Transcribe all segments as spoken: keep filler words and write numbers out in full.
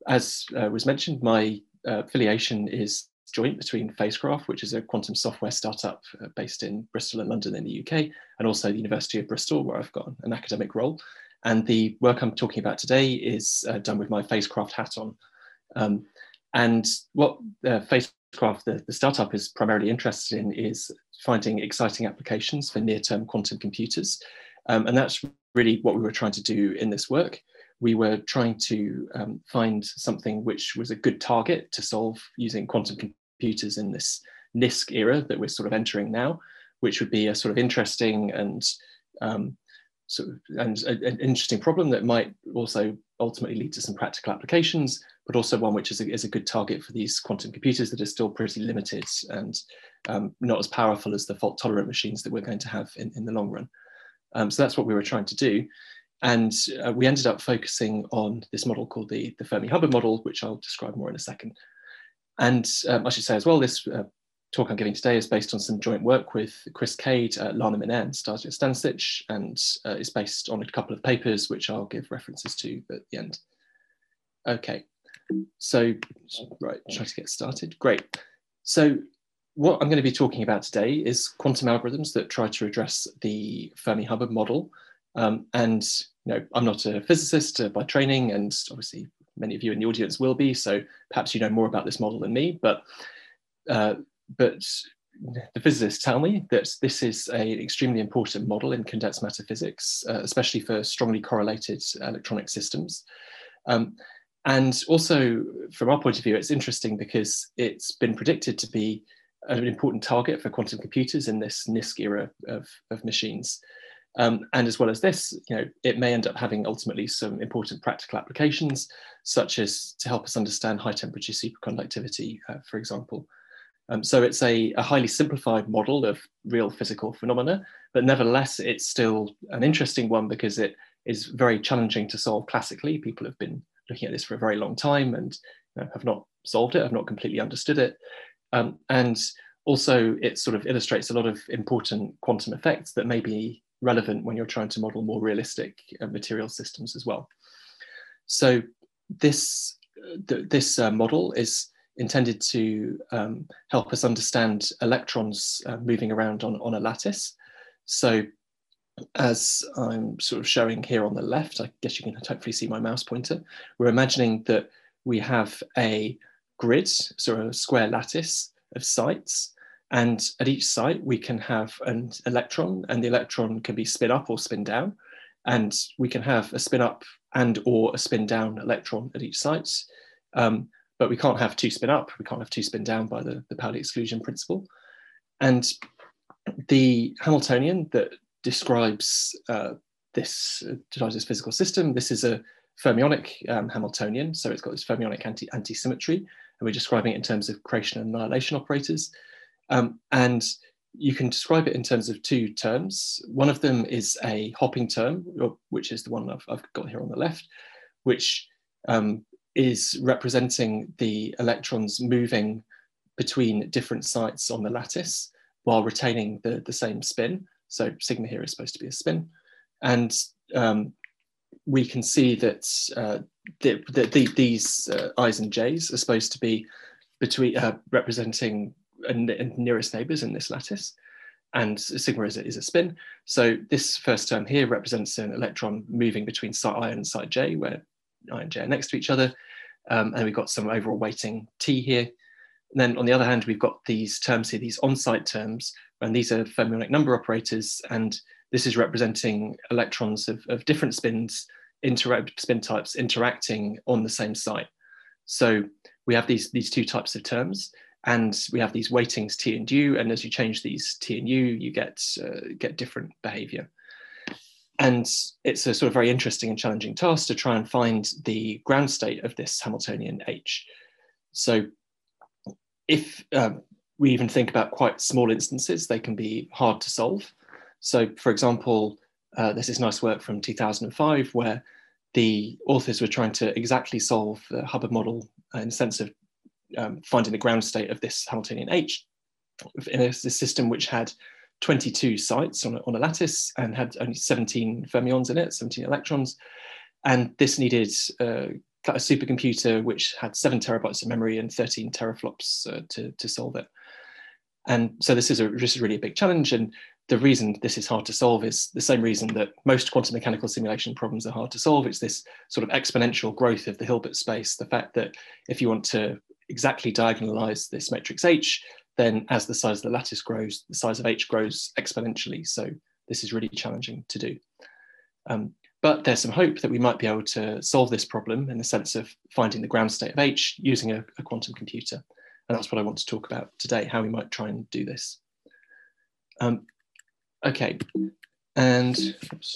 as uh, was mentioned, my uh, affiliation is joint between Phasecraft, which is a quantum software startup uh, based in Bristol and London in the U K, and also the University of Bristol, where I've got an academic role. And the work I'm talking about today is uh, done with my Phasecraft hat on. Um, and what uh, Phasecraft, the, the startup, is primarily interested in is finding exciting applications for near-term quantum computers. Um, and that's really what we were trying to do in this work. We were trying to um, find something which was a good target to solve using quantum computers in this NISQ era that we're sort of entering now, which would be a sort of interesting and um, sort of, and an interesting problem that might also ultimately lead to some practical applications, but also one which is a, is a good target for these quantum computers that are still pretty limited and um, not as powerful as the fault-tolerant machines that we're going to have in, in the long run. Um, so that's what we were trying to do. And uh, we ended up focusing on this model called the, the Fermi-Hubbard model, which I'll describe more in a second. And um, I should say as well, this uh, talk I'm giving today is based on some joint work with Chris Cade, uh, Lana Minnaert, and Stasia Stanisic, and uh, is based on a couple of papers, which I'll give references to at the end. Okay, so, right, try to get started. Great. So what I'm going to be talking about today is quantum algorithms that try to address the Fermi-Hubbard model. Um, and you know, I'm not a physicist uh, by training, and obviously many of you in the audience will be, so perhaps you know more about this model than me, but, uh, but the physicists tell me that this is an extremely important model in condensed matter physics, uh, especially for strongly correlated electronic systems. Um, and also, from our point of view, it's interesting because it's been predicted to be an important target for quantum computers in this NISQ era of, of machines. Um, and as well as this, you know, it may end up having ultimately some important practical applications, such as to help us understand high temperature superconductivity, uh, for example. Um, so it's a, a highly simplified model of real physical phenomena, but nevertheless, it's still an interesting one because it is very challenging to solve classically. People have been looking at this for a very long time and you know, have not solved it, have not completely understood it. Um, and also it sort of illustrates a lot of important quantum effects that may be relevant when you're trying to model more realistic uh, material systems as well. So this, uh, th this uh, model is intended to um, help us understand electrons uh, moving around on, on a lattice. So as I'm sort of showing here on the left, I guess you can hopefully see my mouse pointer, we're imagining that we have a grid, so a square lattice of sites. And at each site, we can have an electron, and the electron can be spin up or spin down. And we can have a spin up and or a spin down electron at each site. Um, but we can't have two spin up, we can't have two spin down by the, the Pauli exclusion principle. And the Hamiltonian that describes uh, this, uh, describes this physical system, this is a fermionic um, Hamiltonian. So it's got this fermionic anti anti-symmetry, and we're describing it in terms of creation and annihilation operators. Um, and you can describe it in terms of two terms. One of them is a hopping term, which is the one I've, I've got here on the left, which um, is representing the electrons moving between different sites on the lattice while retaining the, the same spin. So sigma here is supposed to be a spin. And um, we can see that uh, the, the, the, these uh, i's and j's are supposed to be between uh, representing nearest neighbors in this lattice, and sigma is a, is a spin. So this first term here represents an electron moving between site I and site j, where I and j are next to each other, um, and we've got some overall weighting t here. And then on the other hand, we've got these terms here, these on-site terms, and these are fermionic number operators, and this is representing electrons of, of different spins, interact spin types interacting on the same site. So we have these, these two types of terms, and we have these weightings t and u, and as you change these t and u, you get, uh, get different behavior. And it's a sort of very interesting and challenging task to try and find the ground state of this Hamiltonian H. So if um, we even think about quite small instances, they can be hard to solve. So for example, uh, there's this nice work from two thousand five where the authors were trying to exactly solve the Hubbard model in the sense of um, finding the ground state of this Hamiltonian H in a, a system which had twenty-two sites on a, on a lattice and had only seventeen fermions in it, seventeen electrons. And this needed uh, a supercomputer which had seven terabytes of memory and thirteen teraflops uh, to, to solve it. And so this is, a, this is really a big challenge. And the reason this is hard to solve is the same reason that most quantum mechanical simulation problems are hard to solve. It's this sort of exponential growth of the Hilbert space. The fact that if you want to exactly diagonalize this matrix H, then as the size of the lattice grows, the size of H grows exponentially. So this is really challenging to do. Um, but there's some hope that we might be able to solve this problem in the sense of finding the ground state of H using a, a quantum computer. And that's what I want to talk about today, how we might try and do this. Um, okay, and oops.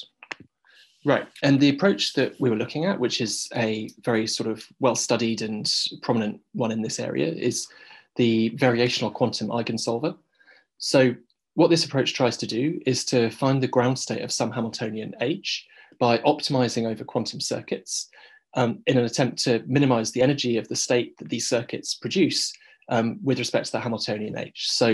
Right, and the approach that we were looking at, which is a very sort of well-studied and prominent one in this area, is the variational quantum eigensolver. So what this approach tries to do is to find the ground state of some Hamiltonian H by optimizing over quantum circuits um, in an attempt to minimize the energy of the state that these circuits produce um, with respect to the Hamiltonian H. So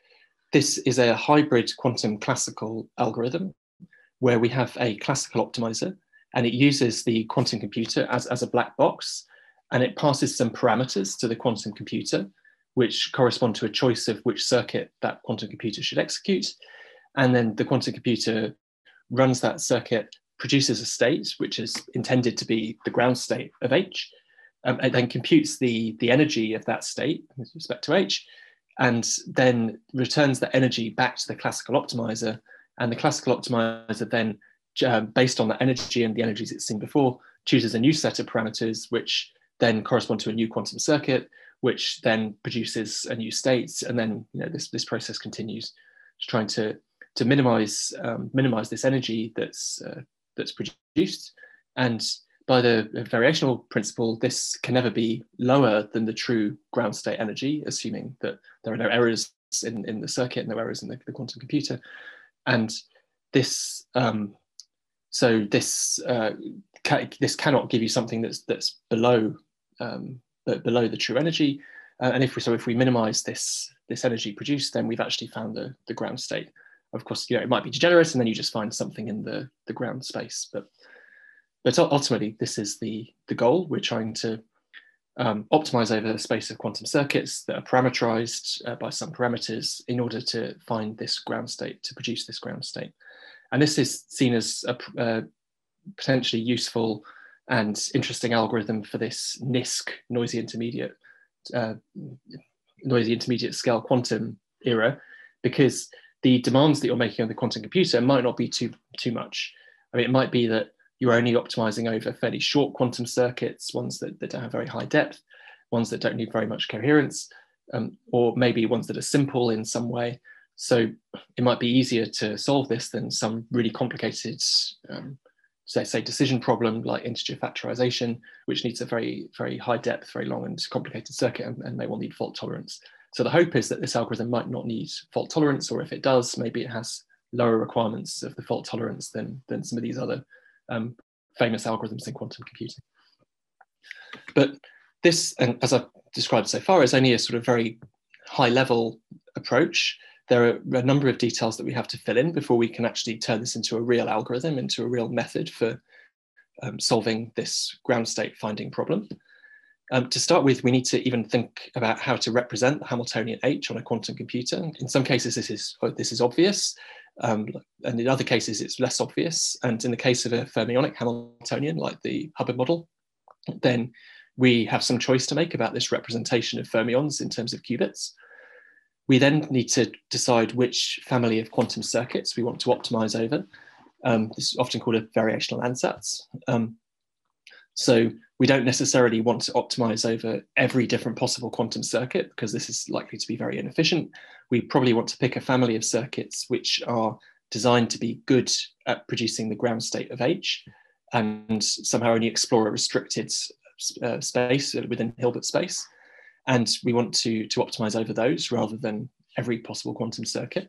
this is a hybrid quantum classical algorithm where we have a classical optimizer and it uses the quantum computer as, as a black box, and it passes some parameters to the quantum computer which correspond to a choice of which circuit that quantum computer should execute. And then the quantum computer runs that circuit, produces a state which is intended to be the ground state of H, um, and then computes the, the energy of that state with respect to H, and then returns that energy back to the classical optimizer. And the classical optimizer then, uh, based on that energy and the energies it's seen before, chooses a new set of parameters which then correspond to a new quantum circuit, which then produces a new state. And then you know, this, this process continues, trying to, to minimize, um, minimize this energy that's, uh, that's produced. And by the variational principle, this can never be lower than the true ground state energy, assuming that there are no errors in, in the circuit, no errors in the, the quantum computer. And this, um, so this, uh, ca this cannot give you something that's that's below, um, below the true energy. Uh, and if we so if we minimize this this energy produced, then we've actually found the the ground state. Of course, you know, it might be degenerate, and then you just find something in the the ground space. But but ultimately, this is the the goal. We're trying to um, optimize over a space of quantum circuits that are parameterized uh, by some parameters in order to find this ground state, to produce this ground state. And this is seen as a uh, potentially useful and interesting algorithm for this N I S Q, noisy intermediate, uh, noisy intermediate scale quantum era, because the demands that you're making on the quantum computer might not be too, too much. I mean, it might be that you're only optimizing over fairly short quantum circuits, ones that, that don't have very high depth, ones that don't need very much coherence, um, or maybe ones that are simple in some way. So it might be easier to solve this than some really complicated, um, say, say decision problem like integer factorization, which needs a very, very high depth, very long and complicated circuit and, and may well need fault tolerance. So the hope is that this algorithm might not need fault tolerance, or if it does, maybe it has lower requirements of the fault tolerance than, than some of these other um, famous algorithms in quantum computing. But this, and as I've described so far, is only a sort of very high level approach. There are a number of details that we have to fill in before we can actually turn this into a real algorithm, into a real method for um, solving this ground state finding problem. Um, to start with, we need to even think about how to represent the Hamiltonian H on a quantum computer. In some cases, this is, this is obvious, um, and in other cases, it's less obvious. And in the case of a fermionic Hamiltonian, like the Hubbard model, then we have some choice to make about this representation of fermions in terms of qubits. We then need to decide which family of quantum circuits we want to optimize over. Um, this is often called a variational ansatz. Um, so we don't necessarily want to optimize over every different possible quantum circuit, because this is likely to be very inefficient. We probably want to pick a family of circuits which are designed to be good at producing the ground state of H, and somehow only explore a restricted uh, space within Hilbert space. And we want to, to optimize over those rather than every possible quantum circuit.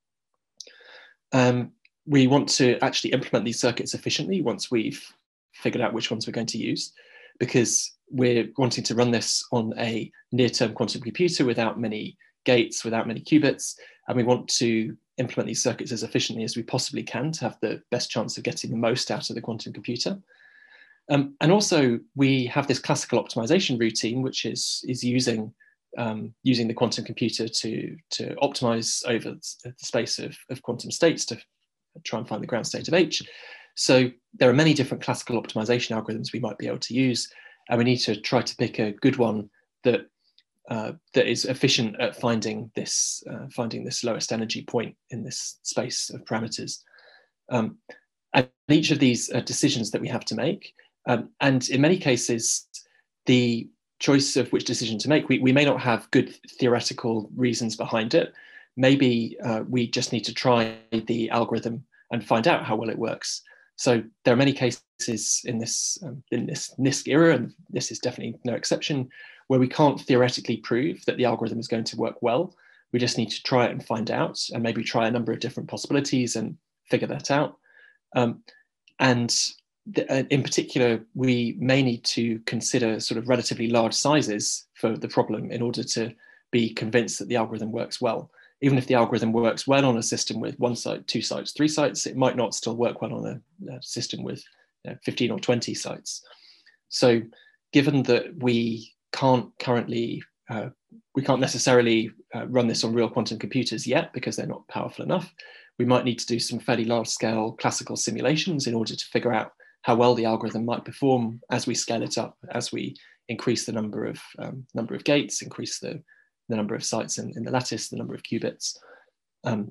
Um, we want to actually implement these circuits efficiently once we've figured out which ones we're going to use, because we're wanting to run this on a near-term quantum computer without many gates, without many qubits, and we want to implement these circuits as efficiently as we possibly can to have the best chance of getting the most out of the quantum computer. Um, and also we have this classical optimization routine, which is, is using, um, using the quantum computer to, to optimize over the space of, of quantum states to try and find the ground state of H. So there are many different classical optimization algorithms we might be able to use, and we need to try to pick a good one that uh, that is efficient at finding this uh, finding this lowest energy point in this space of parameters. Um, and each of these are decisions that we have to make, um, and in many cases, the choice of which decision to make, we, we may not have good theoretical reasons behind it. Maybe uh, we just need to try the algorithm and find out how well it works. So there are many cases in this um, in this NISQ era, and this is definitely no exception, where we can't theoretically prove that the algorithm is going to work well. We just need to try it and find out, and maybe try a number of different possibilities and figure that out. Um, and the, uh, in particular, we may need to consider sort of relatively large sizes for the problem in order to be convinced that the algorithm works well. Even if the algorithm works well on a system with one site, two sites, three sites, it might not still work well on a, a system with you know, fifteen or twenty sites. So given that we can't currently, uh, we can't necessarily uh, run this on real quantum computers yet because they're not powerful enough, we might need to do some fairly large scale classical simulations in order to figure out how well the algorithm might perform as we scale it up, as we increase the number of, um, number of gates, increase the the number of sites in, in the lattice, the number of qubits. Um,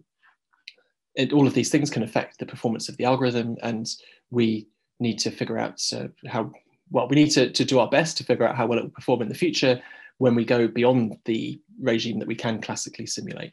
it, all of these things can affect the performance of the algorithm, and we need to figure out uh, how, well, we need to, to do our best to figure out how well it will perform in the future when we go beyond the regime that we can classically simulate.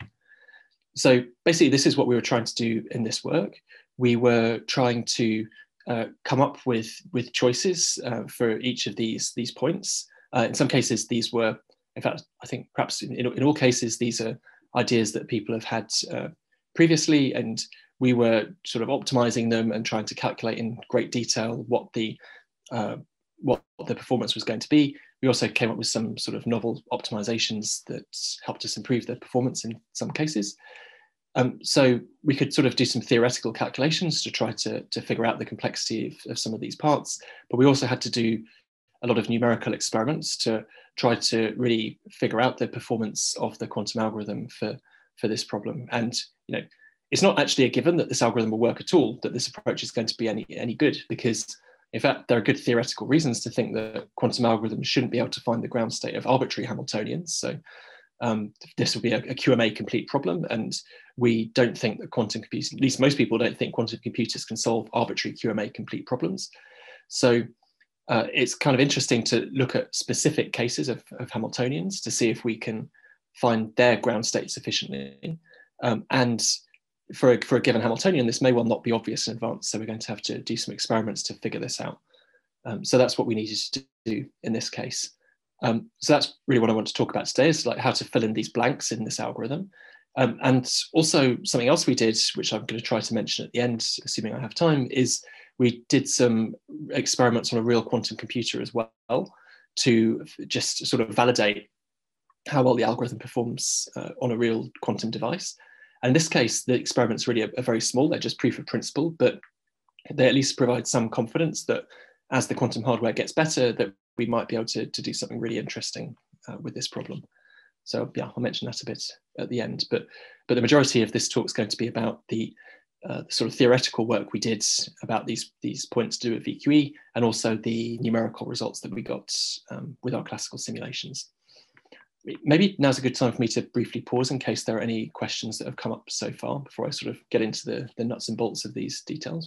So basically, this is what we were trying to do in this work. We were trying to uh, come up with, with choices uh, for each of these, these points. Uh, in some cases, these were In fact, I think perhaps in, in all cases, these are ideas that people have had uh, previously, and we were sort of optimizing them and trying to calculate in great detail what the, uh, what the performance was going to be. We also came up with some sort of novel optimizations that helped us improve the performance in some cases. Um, so we could sort of do some theoretical calculations to try to, to figure out the complexity of, of some of these parts, but we also had to do a lot of numerical experiments to try to really figure out the performance of the quantum algorithm for, for this problem. And you know, it's not actually a given that this algorithm will work at all, that this approach is going to be any, any good, because in fact, there are good theoretical reasons to think that quantum algorithms shouldn't be able to find the ground state of arbitrary Hamiltonians. So um, this will be a, a Q M A complete problem. And we don't think that quantum computers, at least most people don't think quantum computers can solve arbitrary Q M A complete problems. So Uh, it's kind of interesting to look at specific cases of, of Hamiltonians to see if we can find their ground state sufficiently. Um, and for a, for a given Hamiltonian, this may well not be obvious in advance. So we're going to have to do some experiments to figure this out. Um, so that's what we needed to do in this case. Um, so that's really what I want to talk about today, is like how to fill in these blanks in this algorithm. Um, and also something else we did, which I'm going to try to mention at the end, assuming I have time, is we did some experiments on a real quantum computer as well to just sort of validate how well the algorithm performs uh, on a real quantum device. And in this case, the experiments really are, are very small. They're just proof of principle, but they at least provide some confidence that as the quantum hardware gets better, that we might be able to, to do something really interesting uh, with this problem. So yeah, I'll mention that a bit at the end, but, but the majority of this talk is going to be about the Uh, the sort of theoretical work we did about these, these points to do with V Q E, and also the numerical results that we got um, with our classical simulations. Maybe now's a good time for me to briefly pause in case there are any questions that have come up so far before I sort of get into the, the nuts and bolts of these details.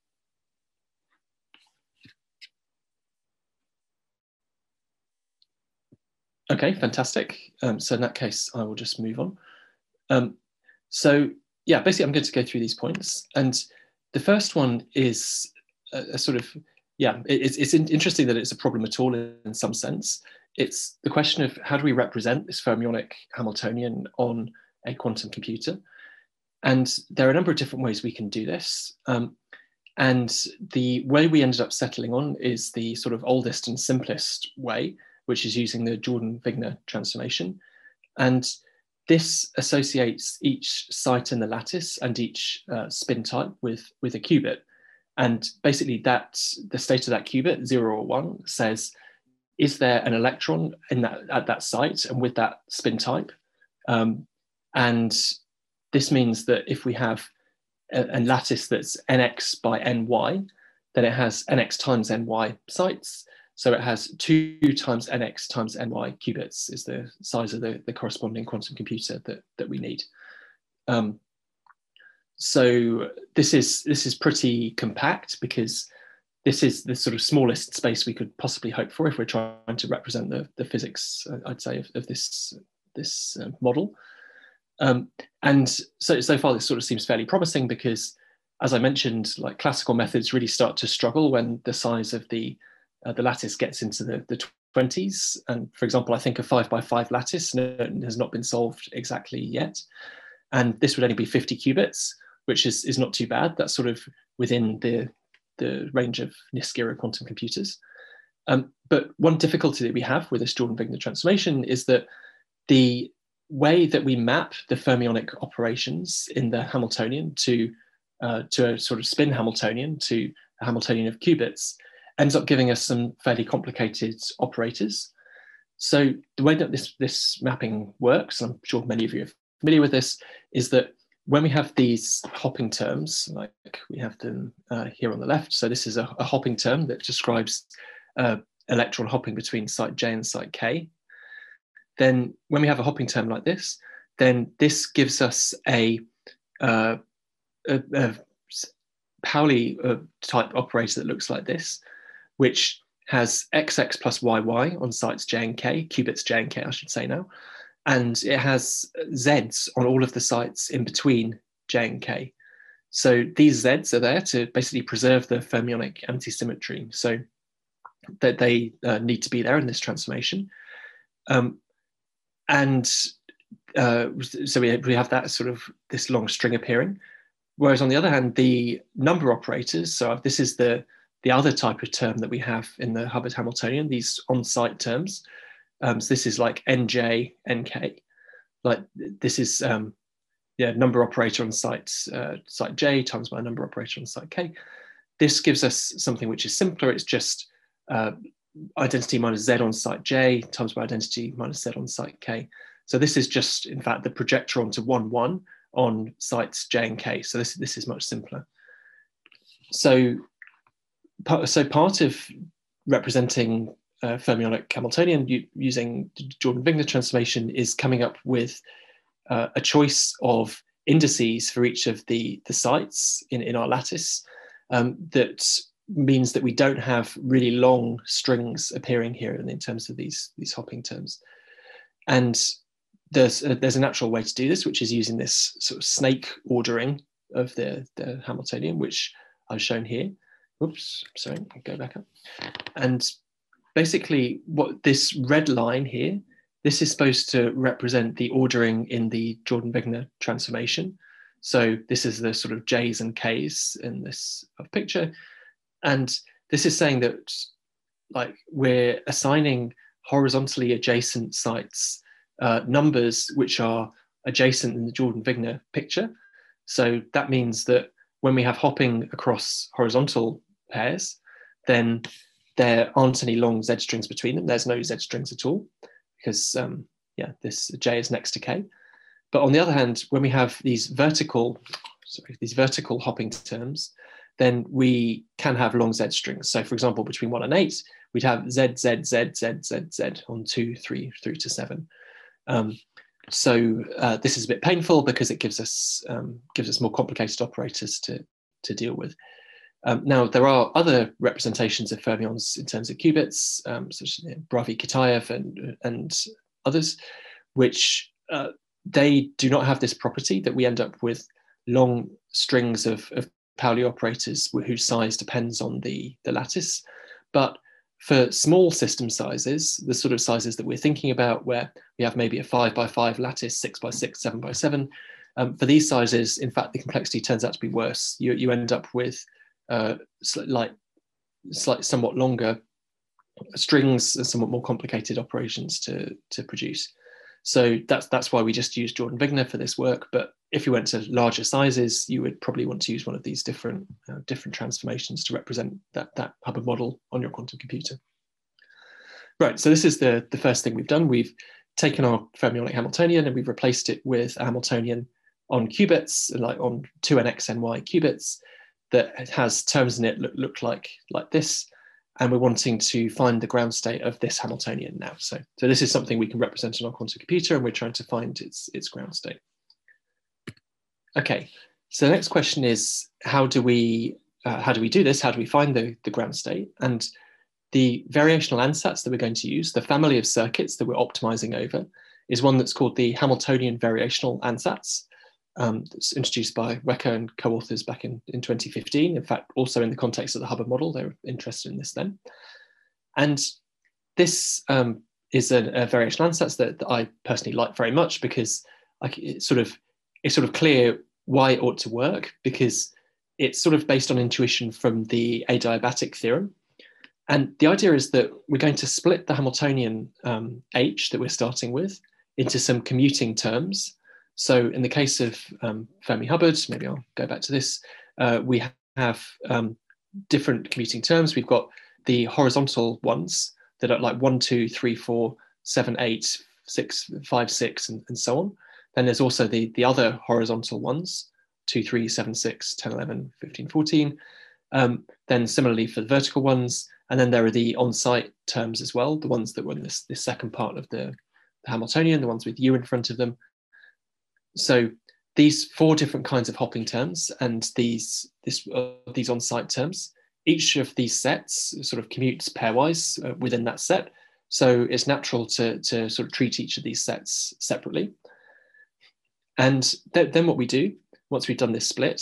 Okay, fantastic. Um, so in that case, I will just move on. Um, so yeah, basically I'm going to go through these points. And the first one is a, a sort of, yeah, it, it's, it's interesting that it's a problem at all in, in some sense. It's the question of how do we represent this fermionic Hamiltonian on a quantum computer? And there are a number of different ways we can do this. Um, and the way we ended up settling on is the sort of oldest and simplest way, which is using the Jordan-Wigner transformation. And this associates each site in the lattice and each uh, spin type with, with a qubit. And basically that's the state of that qubit, zero or one, says, is there an electron in that, at that site and with that spin type? Um, and this means that if we have a, a lattice that's nx by ny, then it has nx times ny sites. So it has two times nx times ny qubits is the size of the, the corresponding quantum computer that, that we need. Um, so this is, this is pretty compact, because this is the sort of smallest space we could possibly hope for if we're trying to represent the, the physics, I'd say, of, of this, this uh, model. Um, and so, so far this sort of seems fairly promising, because, as I mentioned, like classical methods really start to struggle when the size of the, uh, the lattice gets into the, the twenties. And for example, I think a five by five lattice has not been solved exactly yet. And this would only be fifty qubits, which is, is not too bad. That's sort of within the, the range of NISQ era quantum computers. Um, but one difficulty that we have with this Jordan-Wigner transformation is that the way that we map the fermionic operations in the Hamiltonian to, uh, to a sort of spin Hamiltonian, to a Hamiltonian of qubits, ends up giving us some fairly complicated operators. So the way that this, this mapping works, and I'm sure many of you are familiar with this, is that when we have these hopping terms, like we have them uh, here on the left, so this is a, a hopping term that describes uh, electron hopping between site J and site K. Then when we have a hopping term like this, then this gives us a, uh, a, a Pauli uh, type operator that looks like this, which has X X plus Y Y on sites J and K, qubits J and K, I should say now. And it has Zs on all of the sites in between J and K. So these Zs are there to basically preserve the fermionic anti-symmetry. So that they uh, need to be there in this transformation. Um, and uh, so we, we have that sort of this long string appearing. Whereas on the other hand, the number operators, so this is the, the other type of term that we have in the Hubbard Hamiltonian, these on-site terms. Um, so this is like N J, N K. Like this is um, yeah, number operator on site, uh, site J times by number operator on site K. This gives us something which is simpler. It's just uh, identity minus Z on site J times by identity minus Z on site K. So this is just, in fact, the projector onto one, one on sites J and K. So this, this is much simpler. So, so part of representing Uh, fermionic Hamiltonian using Jordan-Wigner transformation is coming up with uh, a choice of indices for each of the, the sites in, in our lattice um, that means that we don't have really long strings appearing here in, in terms of these, these hopping terms. And there's a, there's a natural way to do this, which is using this sort of snake ordering of the, the Hamiltonian, which I've shown here. Oops, sorry, I'll go back up. And basically, what this red line here, this is supposed to represent the ordering in the Jordan-Wigner transformation. So this is the sort of J's and K's in this picture. And this is saying that like we're assigning horizontally adjacent sites uh, numbers which are adjacent in the Jordan-Wigner picture. So that means that when we have hopping across horizontal pairs, then there aren't any long Z strings between them. There's no Z strings at all because um, yeah, this J is next to K. But on the other hand, when we have these vertical, sorry, these vertical hopping terms, then we can have long Z strings. So for example, between one and eight, we'd have Z, Z, Z, Z, Z, Z on two, three, through to seven. Um, so uh, this is a bit painful because it gives us um, gives us more complicated operators to, to deal with. Um, now, there are other representations of fermions in terms of qubits, um, such as you know, Bravyi-Kitaev and, and others, which uh, they do not have this property that we end up with long strings of, of Pauli operators whose size depends on the, the lattice. But for small system sizes, the sort of sizes that we're thinking about, where we have maybe a five by five lattice, six by six, seven by seven, um, for these sizes, in fact, the complexity turns out to be worse. You, you end up with Uh, like slight, somewhat longer strings and somewhat more complicated operations to, to produce. So that's that's why we just use Jordan Wigner for this work. But if you went to larger sizes, you would probably want to use one of these different uh, different transformations to represent that, that Hubbard model on your quantum computer. Right, so this is the, the first thing we've done. We've taken our fermionic Hamiltonian and we've replaced it with a Hamiltonian on qubits, like on two n x n y qubits, that has terms in it that look like, like this. And we're wanting to find the ground state of this Hamiltonian now. So, so this is something we can represent on our quantum computer, and we're trying to find its, its ground state. Okay, so the next question is, how do we, uh, how do we do this? How do we find the, the ground state? And the variational ansatz that we're going to use, the family of circuits that we're optimizing over, is one that's called the Hamiltonian variational ansatz. Um, that's introduced by Wecker and co-authors back in, in twenty fifteen. In fact, also in the context of the Hubbard model, they were interested in this then. And this um, is a, a variational ansatz that, that I personally like very much, because like, it's sort of it's sort of clear why it ought to work, because it's sort of based on intuition from the adiabatic theorem. And the idea is that we're going to split the Hamiltonian um, H that we're starting with into some commuting terms. So in the case of um, Fermi-Hubbard, maybe I'll go back to this, uh, we have um, different commuting terms. We've got the horizontal ones that are like one, two, three, four, seven, eight, six, five, six, and, and so on. Then there's also the, the other horizontal ones, two, three, seven, six, ten, eleven, fifteen, fourteen. Um, then similarly for the vertical ones, and then there are the on-site terms as well, the ones that were in this, this second part of the, the Hamiltonian, the ones with U in front of them. So these four different kinds of hopping terms and these, this, uh, these on-site terms, each of these sets sort of commutes pairwise uh, within that set. So it's natural to, to sort of treat each of these sets separately. And th then what we do, once we've done this split,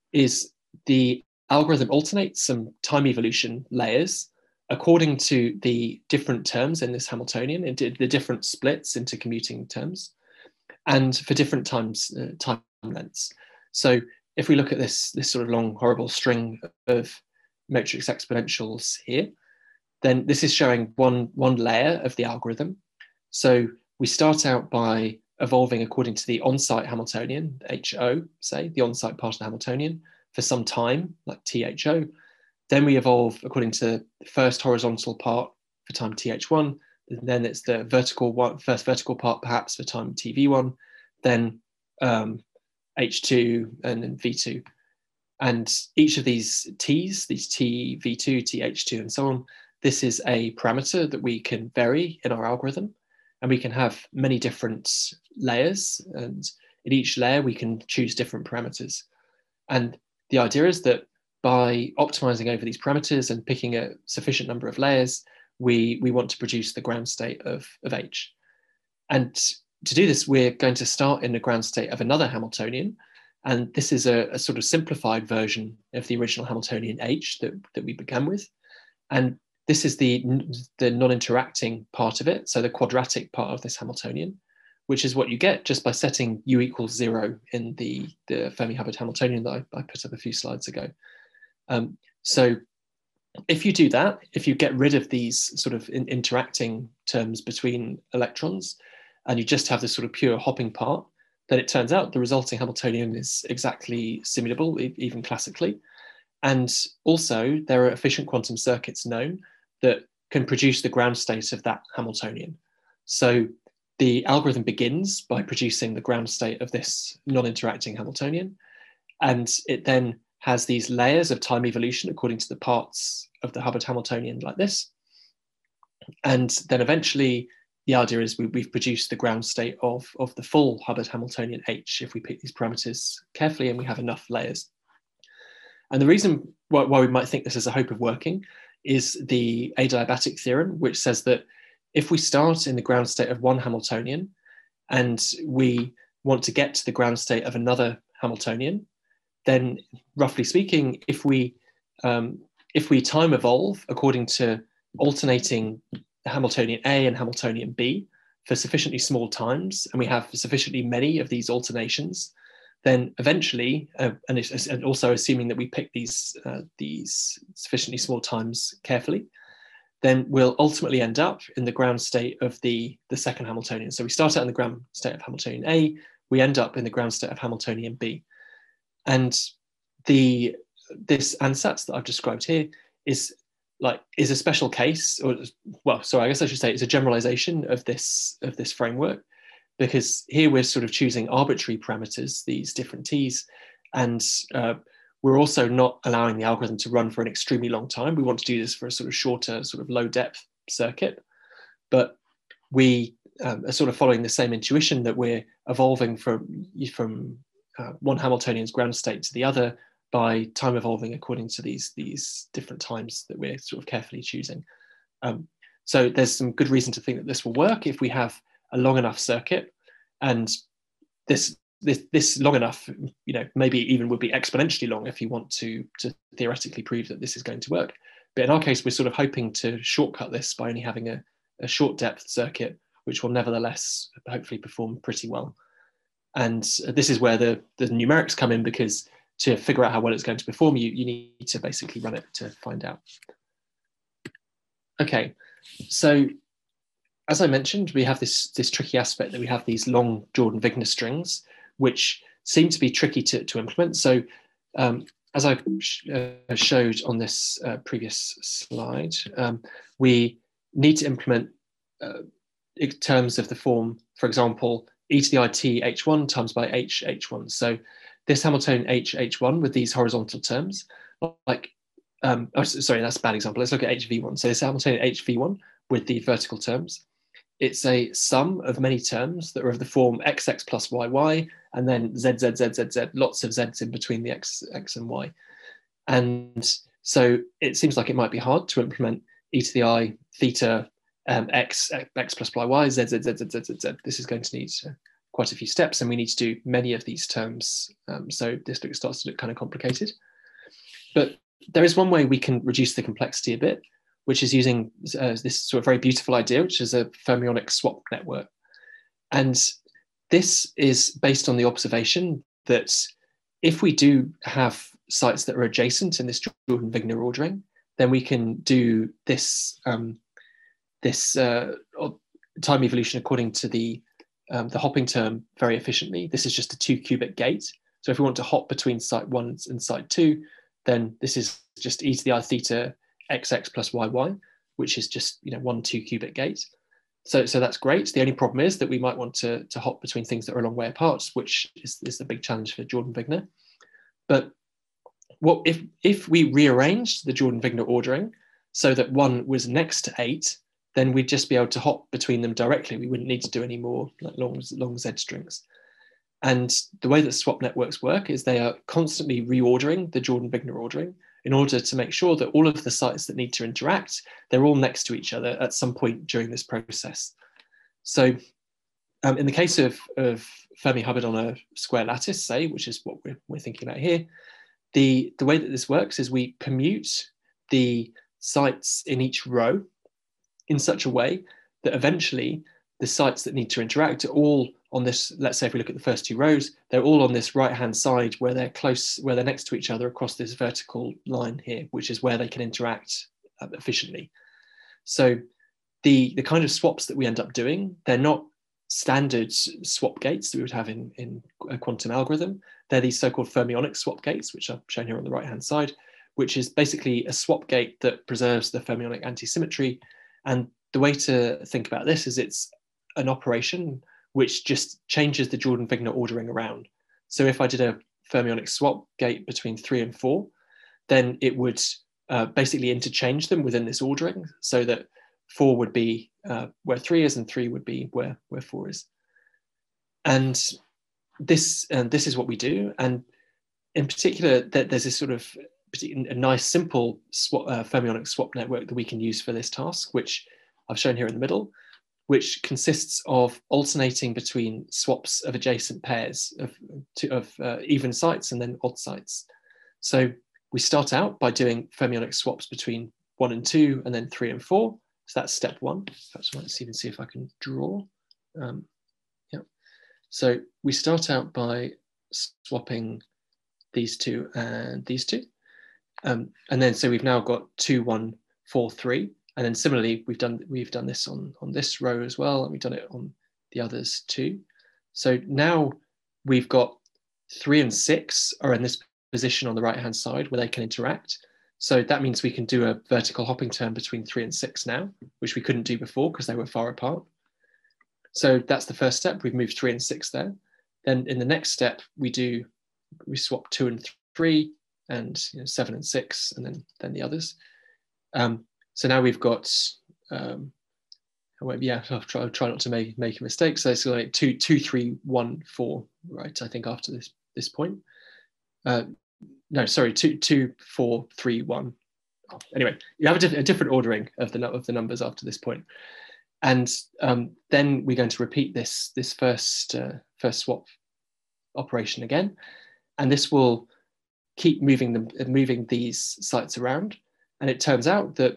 is the algorithm alternates some time evolution layers according to the different terms in this Hamiltonian, into the different splits into commuting terms, and for different times, uh, time lengths. So if we look at this, this sort of long, horrible string of matrix exponentials here, then this is showing one, one layer of the algorithm. So we start out by evolving according to the on-site Hamiltonian, H O, say, the on-site part of the Hamiltonian, for some time, like T H O. Then we evolve according to the first horizontal part for time T H one, and then it's the vertical one, first vertical part perhaps for time T V one, then um, H two, and then V two. And each of these T's, these T V two, T H two, and so on, this is a parameter that we can vary in our algorithm. And we can have many different layers, and in each layer we can choose different parameters. And the idea is that by optimizing over these parameters and picking a sufficient number of layers, we, we want to produce the ground state of, of H. And to do this, we're going to start in the ground state of another Hamiltonian. And this is a, a sort of simplified version of the original Hamiltonian H that, that we began with. And this is the, the non-interacting part of it, so the quadratic part of this Hamiltonian, which is what you get just by setting U equals zero in the, the Fermi-Hubbard Hamiltonian that I, I put up a few slides ago. Um, so if you do that, if you get rid of these sort of in, interacting terms between electrons, and you just have this sort of pure hopping part, then it turns out the resulting Hamiltonian is exactly simulable, even classically. And also there are efficient quantum circuits known that can produce the ground state of that Hamiltonian. So the algorithm begins by producing the ground state of this non-interacting Hamiltonian, and it then has these layers of time evolution according to the parts of the Hubbard Hamiltonian like this. And then eventually the idea is we, we've produced the ground state of, of the full Hubbard Hamiltonian H if we pick these parameters carefully and we have enough layers. And the reason why, why we might think this is a hope of working is the adiabatic theorem, which says that if we start in the ground state of one Hamiltonian and we want to get to the ground state of another Hamiltonian, then roughly speaking, if we, um, if we time evolve according to alternating Hamiltonian A and Hamiltonian B for sufficiently small times, and we have sufficiently many of these alternations, then eventually, uh, and, it's, and also assuming that we pick these, uh, these sufficiently small times carefully, then we'll ultimately end up in the ground state of the, the second Hamiltonian. So we start out in the ground state of Hamiltonian A, we end up in the ground state of Hamiltonian B. And the this ansatz that I've described here is like is a special case, or well, sorry, I guess I should say it's a generalization of this of this framework, because here we're sort of choosing arbitrary parameters, these different t's, and uh, we're also not allowing the algorithm to run for an extremely long time. We want to do this for a sort of shorter, sort of low depth circuit, but we um, are sort of following the same intuition that we're evolving from from uh, one Hamiltonian's ground state to the other by time evolving according to these, these different times that we're sort of carefully choosing. Um, so there's some good reason to think that this will work if we have a long enough circuit, and this, this, this long enough, you know, maybe even would be exponentially long if you want to, to theoretically prove that this is going to work. But in our case, we're sort of hoping to shortcut this by only having a, a short depth circuit, which will nevertheless hopefully perform pretty well. And this is where the, the numerics come in, because to figure out how well it's going to perform, you, you need to basically run it to find out. Okay, so as I mentioned, we have this, this tricky aspect that we have these long Jordan-Wigner strings, which seem to be tricky to, to implement. So um, as I sh uh, showed on this uh, previous slide, um, we need to implement uh, terms of the form, for example, e to the I t h one times by h h one. So this Hamiltonian h h one with these horizontal terms, like, um, oh, sorry, that's a bad example. Let's look at h v one. So this Hamiltonian h v one with the vertical terms, it's a sum of many terms that are of the form xx plus yy, and then z, z, z, z, z, lots of z's in between the x, x and y. And so it seems like it might be hard to implement e to the I theta um, x, x plus y, z, z, z, z, z, z, z. This is going to need uh, quite a few steps, and we need to do many of these terms. Um, so this starts to look kind of complicated. But there is one way we can reduce the complexity a bit, which is using uh, this sort of very beautiful idea, which is a fermionic swap network. And this is based on the observation that if we do have sites that are adjacent in this Jordan-Wigner ordering, then we can do this, um, this uh, time evolution according to the Um, the hopping term very efficiently. This is just a two qubit gate. So if we want to hop between site one and site two, then this is just e to the I theta xx plus yy, which is just, you know, one two qubit gate. So, so that's great. The only problem is that we might want to, to hop between things that are a long way apart, which is, is the big challenge for Jordan-Wigner. But what if, if we rearranged the Jordan-Wigner ordering so that one was next to eight, then we'd just be able to hop between them directly. We wouldn't need to do any more like long, long Z strings. And the way that swap networks work is they are constantly reordering the Jordan-Wigner ordering in order to make sure that all of the sites that need to interact, they're all next to each other at some point during this process. So um, in the case of, of Fermi Hubbard on a square lattice, say, which is what we're, we're thinking about here, the, the way that this works is we permute the sites in each row in such a way that eventually the sites that need to interact are all on this, let's say if we look at the first two rows, they're all on this right-hand side where they're close, where they're next to each other across this vertical line here, which is where they can interact uh, efficiently. So the, the kind of swaps that we end up doing, they're not standard swap gates that we would have in, in a quantum algorithm. They're these so-called fermionic swap gates, which are shown here on the right-hand side, which is basically a swap gate that preserves the fermionic antisymmetry. And the way to think about this is it's an operation which just changes the Jordan-Wigner ordering around. So if I did a fermionic swap gate between three and four, then it would uh, basically interchange them within this ordering so that four would be uh, where three is and three would be where, where four is. And this, and this is what we do. And in particular, that there's this sort of a nice simple swap, uh, fermionic swap network that we can use for this task, which I've shown here in the middle, which consists of alternating between swaps of adjacent pairs of, of uh, even sites and then odd sites. So we start out by doing fermionic swaps between one and two and then three and four. So that's step one. Perhaps let's even see if I can draw. Um, yeah. So we start out by swapping these two and these two. Um, and then, so we've now got two, one, four, three. And then similarly, we've done we've done this on, on this row as well, and we've done it on the others too. So now we've got three and six are in this position on the right-hand side where they can interact. So that means we can do a vertical hopping term between three and six now, which we couldn't do before because they were far apart. So that's the first step. We've moved three and six there. Then in the next step, we do, we swap two and three and you know, seven and six, and then, then the others. Um, so now we've got, um, yeah, I'll try, I'll try not to make, make a mistake. So it's like two, two, three, one, four, right? I think after this, this point. Uh, no, sorry, two, two, four, three, one. Oh, anyway, you have a, diff a different ordering of the, of the numbers after this point. And um, then we're going to repeat this, this first, uh, first swap operation again. And this will keep moving them, moving these sites around. And it turns out that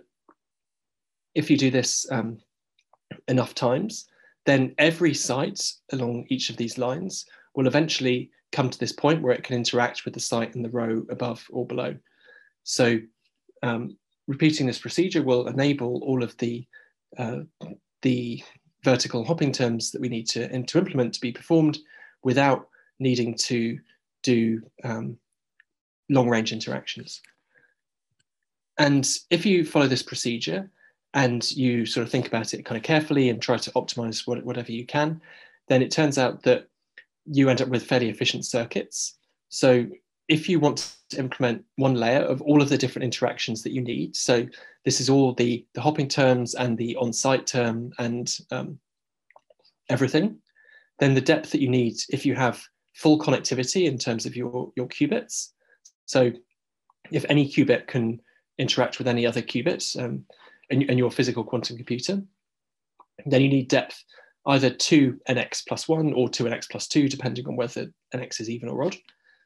if you do this um, enough times, then every site along each of these lines will eventually come to this point where it can interact with the site in the row above or below. So um, repeating this procedure will enable all of the, uh, the vertical hopping terms that we need to, to implement to be performed without needing to do um, long-range interactions. And if you follow this procedure and you sort of think about it kind of carefully and try to optimize what, whatever you can, then it turns out that you end up with fairly efficient circuits. So if you want to implement one layer of all of the different interactions that you need, so this is all the, the hopping terms and the on-site term and um, everything, then the depth that you need, if you have full connectivity in terms of your, your qubits, so if any qubit can interact with any other qubit um, in, in your physical quantum computer, then you need depth either two N X plus one or two N X plus two, depending on whether N X is even or odd.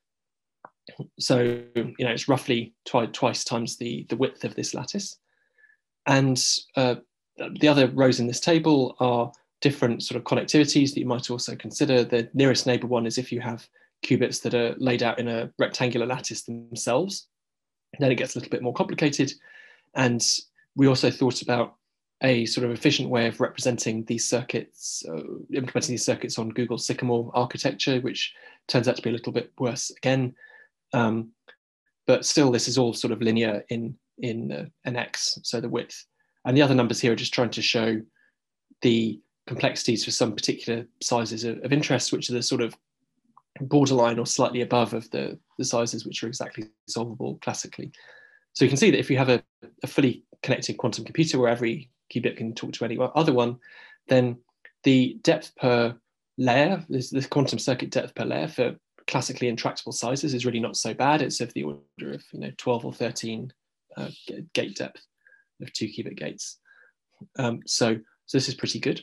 So, you know, it's roughly twi twice times the, the width of this lattice. And uh, the other rows in this table are different sort of connectivities that you might also consider. The nearest neighbor one is if you have qubits that are laid out in a rectangular lattice themselves. Then it gets a little bit more complicated. And we also thought about a sort of efficient way of representing these circuits, uh, implementing these circuits on Google Sycamore architecture, which turns out to be a little bit worse again. Um, but still, this is all sort of linear in, in uh, N X, so the width. And the other numbers here are just trying to show the complexities for some particular sizes of, of interest, which are the sort of borderline or slightly above of the, the sizes which are exactly solvable classically. So you can see that if you have a, a fully connected quantum computer where every qubit can talk to any other one, then the depth per layer, this, this quantum circuit depth per layer for classically intractable sizes is really not so bad. It's of the order of you know twelve or thirteen uh, gate depth of two qubit gates. Um, so, so this is pretty good.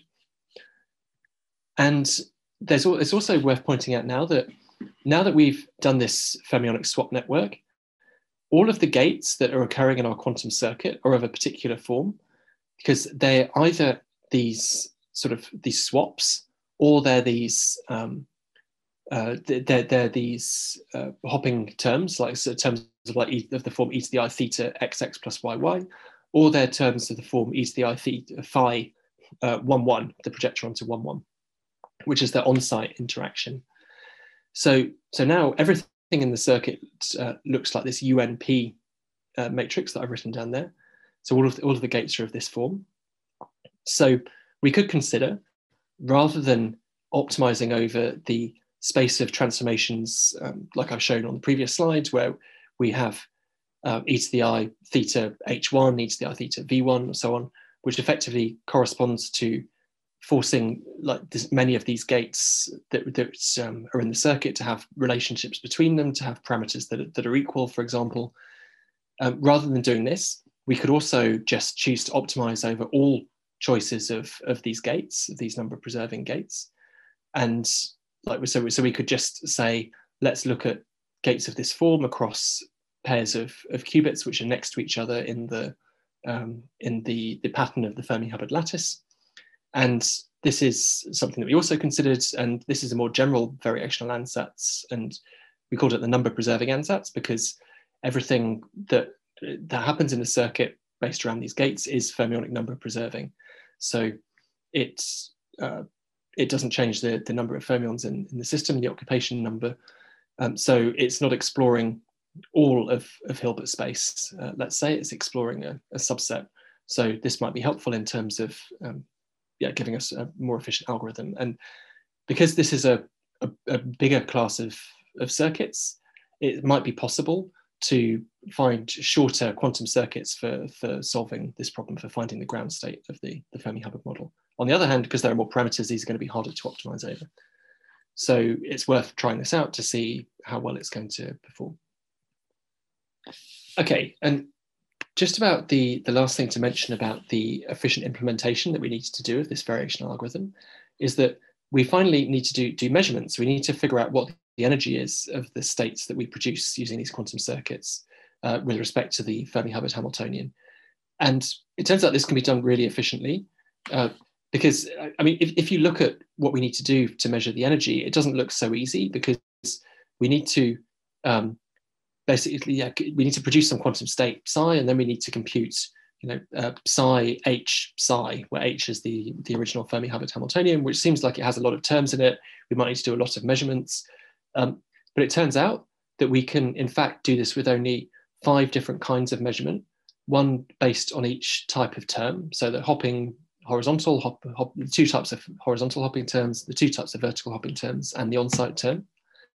And there's it's also worth pointing out now that now that we've done this fermionic swap network, all of the gates that are occurring in our quantum circuit are of a particular form, because they're either these sort of these swaps, or they're these um, uh, they're, they're these uh, hopping terms, like so terms of like e, of the form e to the I theta xx plus yy, or they're terms of the form e to the I theta phi uh, one one, the projector onto one one, which is their on-site interaction. So so now everything in the circuit uh, looks like this U N P uh, matrix that I've written down there. So all of the, all of the gates are of this form. So we could consider, rather than optimizing over the space of transformations, um, like I've shown on the previous slides, where we have uh, e to the I theta h one, e to the I theta v one, and so on, which effectively corresponds to forcing like this, many of these gates that, that um, are in the circuit to have relationships between them, to have parameters that, that are equal, for example. Um, rather than doing this, we could also just choose to optimize over all choices of, of these gates, of these number preserving gates. And like so, so we could just say, let's look at gates of this form across pairs of, of qubits which are next to each other in the um, in the, the pattern of the Fermi-Hubbard lattice. And this is something that we also considered, and this is a more general variational ansatz, and we called it the number preserving ansatz because everything that that happens in the circuit based around these gates is fermionic number preserving. So it's, uh, it doesn't change the, the number of fermions in, in the system, the occupation number. Um, so it's not exploring all of, of Hilbert space. Uh, let's say it's exploring a, a subset. So this might be helpful in terms of um, yeah, giving us a more efficient algorithm. And because this is a, a, a bigger class of, of circuits, it might be possible to find shorter quantum circuits for, for solving this problem, for finding the ground state of the, the Fermi-Hubbard model. On the other hand, because there are more parameters, these are going to be harder to optimize over. So it's worth trying this out to see how well it's going to perform. Okay, and just about the, the last thing to mention about the efficient implementation that we need to do of this variational algorithm is that we finally need to do, do measurements. We need to figure out what the energy is of the states that we produce using these quantum circuits uh, with respect to the Fermi-Hubbard Hamiltonian. And it turns out this can be done really efficiently uh, because, I mean, if, if you look at what we need to do to measure the energy, it doesn't look so easy because we need to um, basically, yeah, we need to produce some quantum state psi, and then we need to compute, you know, uh, psi h psi, where h is the, the original Fermi-Hubbard Hamiltonian, which seems like it has a lot of terms in it. We might need to do a lot of measurements. Um, but it turns out that we can, in fact, do this with only five different kinds of measurement, one based on each type of term. So the hopping horizontal, hop, hop, the two types of horizontal hopping terms, the two types of vertical hopping terms, and the on-site term.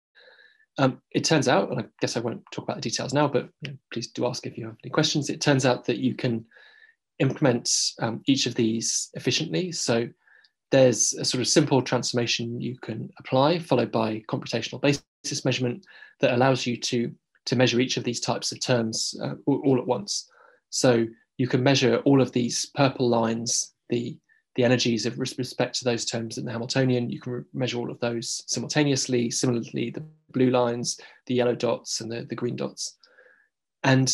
Um, it turns out, and I guess I won't talk about the details now, but you know, please do ask if you have any questions. It turns out that you can implement um, each of these efficiently. So there's a sort of simple transformation you can apply, followed by computational basis measurement that allows you to, to measure each of these types of terms uh, all, all at once. So you can measure all of these purple lines, the, the energies of respect to those terms in the Hamiltonian. You can measure all of those simultaneously. Similarly, the blue lines, the yellow dots, and the, the green dots. And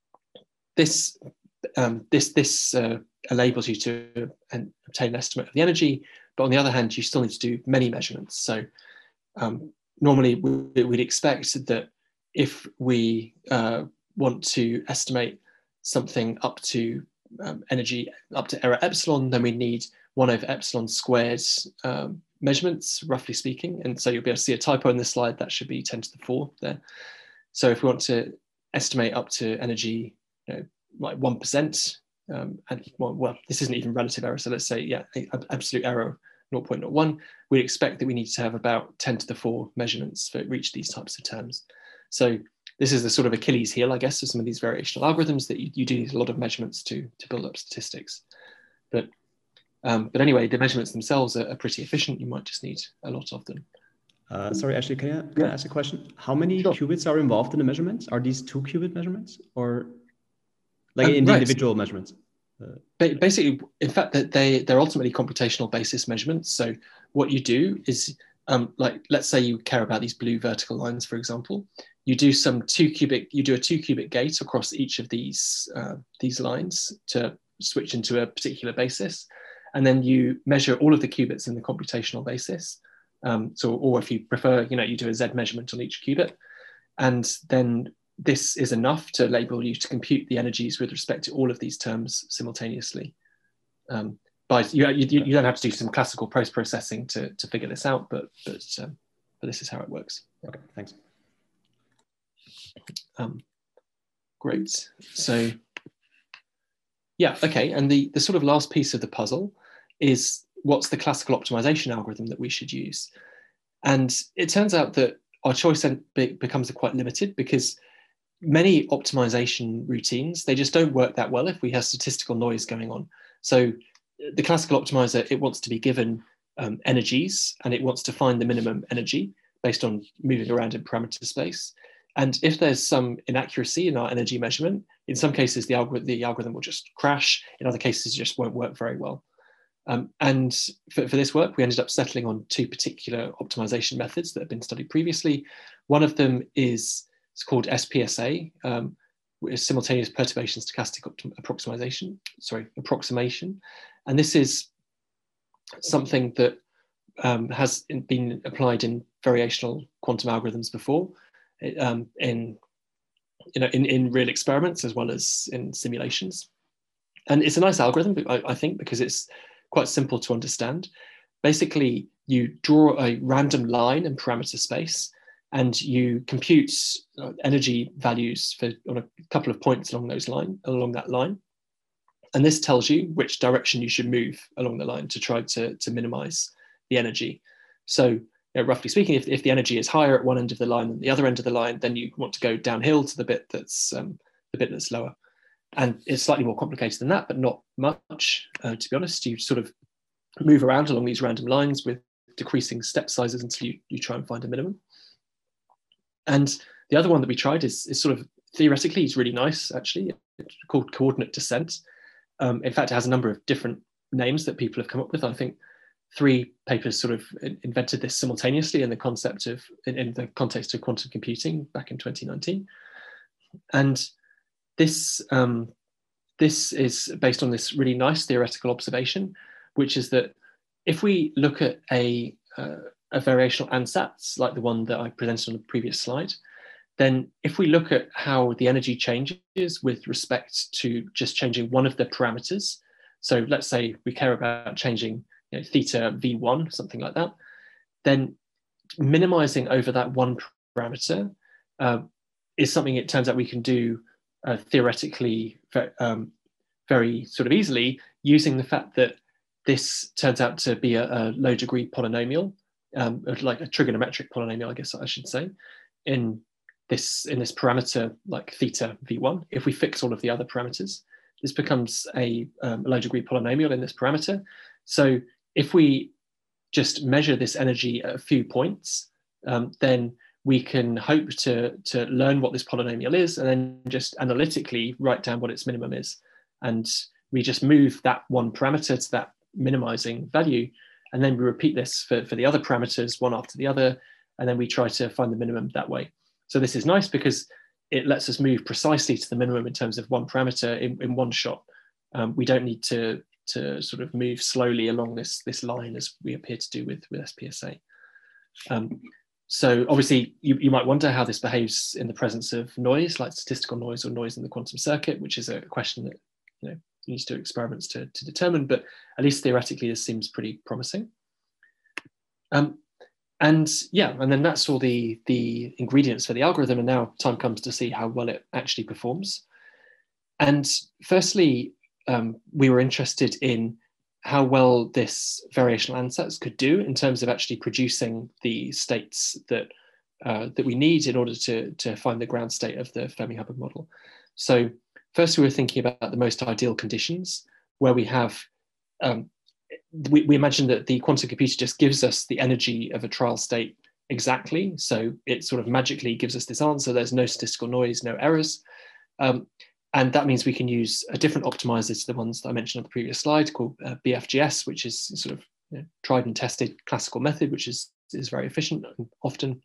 this, um, this, this uh, enables you to and obtain an estimate of the energy, but on the other hand, you still need to do many measurements. So um, normally we, we'd expect that if we uh, want to estimate something up to um, energy up to error epsilon, then we need one over epsilon squared um, measurements, roughly speaking. And so you'll be able to see a typo in this slide. That should be ten to the four there. So if we want to estimate up to energy, you know, like one percent, um, and well, well, this isn't even relative error. So let's say, yeah, absolute error zero point zero one, we expect that we need to have about ten to the four measurements for each of these types of terms. So this is the sort of Achilles heel, I guess, of some of these variational algorithms, that you, you do need a lot of measurements to, to build up statistics. But, um, but anyway, the measurements themselves are, are pretty efficient. You might just need a lot of them. Uh, sorry, Ashley, can I, can yeah. I ask a question? How many Sure. qubits are involved in the measurements? Are these two qubit measurements, or like um, in the right. individual measurements? Uh, Basically, in fact, that they, they're ultimately computational basis measurements. So what you do is, um, like, let's say you care about these blue vertical lines, for example. You do some two cubic, you do a two cubic gate across each of these, uh, these lines to switch into a particular basis. And then you measure all of the qubits in the computational basis. Um, so, or if you prefer, you know, you do a Z measurement on each qubit. And then this is enough to enable you to compute the energies with respect to all of these terms simultaneously. Um, but you, you, you don't have to do some classical post-processing to, to figure this out, but, but, um, but this is how it works. okay, thanks. Um, great. So, yeah, okay. And the, the sort of last piece of the puzzle is, what's the classical optimization algorithm that we should use? And it turns out that our choice then be, becomes quite limited, because many optimization routines, they just don't work that well if we have statistical noise going on. So the classical optimizer, it wants to be given um, energies, and it wants to find the minimum energy based on moving around in parameter space. And if there's some inaccuracy in our energy measurement, in some cases the algorithm, the algorithm will just crash. In other cases, it just won't work very well. Um, and for, for this work, we ended up settling on two particular optimization methods that have been studied previously. One of them is it's called S P S A, um, simultaneous perturbation stochastic approximation. Sorry, approximation, and this is something that um, has been applied in variational quantum algorithms before, um, in you know in, in real experiments as well as in simulations. And it's a nice algorithm, I, I think, because it's quite simple to understand. Basically, you draw a random line in parameter space, and you compute energy values for on a couple of points along those line along that line. And this tells you which direction you should move along the line to try to, to minimize the energy. So, you know, roughly speaking, if, if the energy is higher at one end of the line than the other end of the line, then you want to go downhill to the bit that's um, the bit that's lower. And it's slightly more complicated than that, but not much, uh, to be honest. You sort of move around along these random lines with decreasing step sizes until you, you try and find a minimum. And the other one that we tried is, is sort of theoretically, it's really nice, actually. It's called coordinate descent. Um, in fact, it has a number of different names that people have come up with. I think three papers sort of invented this simultaneously in the concept of, in, in the context of quantum computing back in twenty nineteen. And this, um, this is based on this really nice theoretical observation, which is that if we look at a, uh, a variational ansatz, like the one that I presented on the previous slide, then if we look at how the energy changes with respect to just changing one of the parameters, so let's say we care about changing, you know, theta v one, something like that, then minimizing over that one parameter uh, is something it turns out we can do uh, theoretically um, very sort of easily, using the fact that this turns out to be a, a low degree polynomial, um, like a trigonometric polynomial, I guess I should say, in this in this parameter like theta v one. If we fix all of the other parameters, this becomes a, um, a low degree polynomial in this parameter. So if we just measure this energy at a few points, um, then we can hope to, to learn what this polynomial is and then just analytically write down what its minimum is. And we just move that one parameter to that minimizing value. And then we repeat this for, for the other parameters, one after the other. And then we try to find the minimum that way. So this is nice because it lets us move precisely to the minimum in terms of one parameter in, in one shot. Um, we don't need to, to sort of move slowly along this, this line as we appear to do with, with S P S A. Um, so obviously you, you might wonder how this behaves in the presence of noise, like statistical noise or noise in the quantum circuit, which is a question that, you know, you need to do experiments to, to determine, but at least theoretically this seems pretty promising. Um, And yeah, and then that's all the, the ingredients for the algorithm. And now time comes to see how well it actually performs. And firstly, um, we were interested in how well this variational ansatz could do in terms of actually producing the states that, uh, that we need in order to, to find the ground state of the Fermi-Hubbard model. So first we were thinking about the most ideal conditions where we have um, We, we imagine that the quantum computer just gives us the energy of a trial state exactly. So it sort of magically gives us this answer. There's no statistical noise, no errors. Um, and that means we can use a different optimizer to the ones that I mentioned on the previous slide called uh, B F G S, which is sort of, you know, tried and tested classical method, which is, is very efficient often.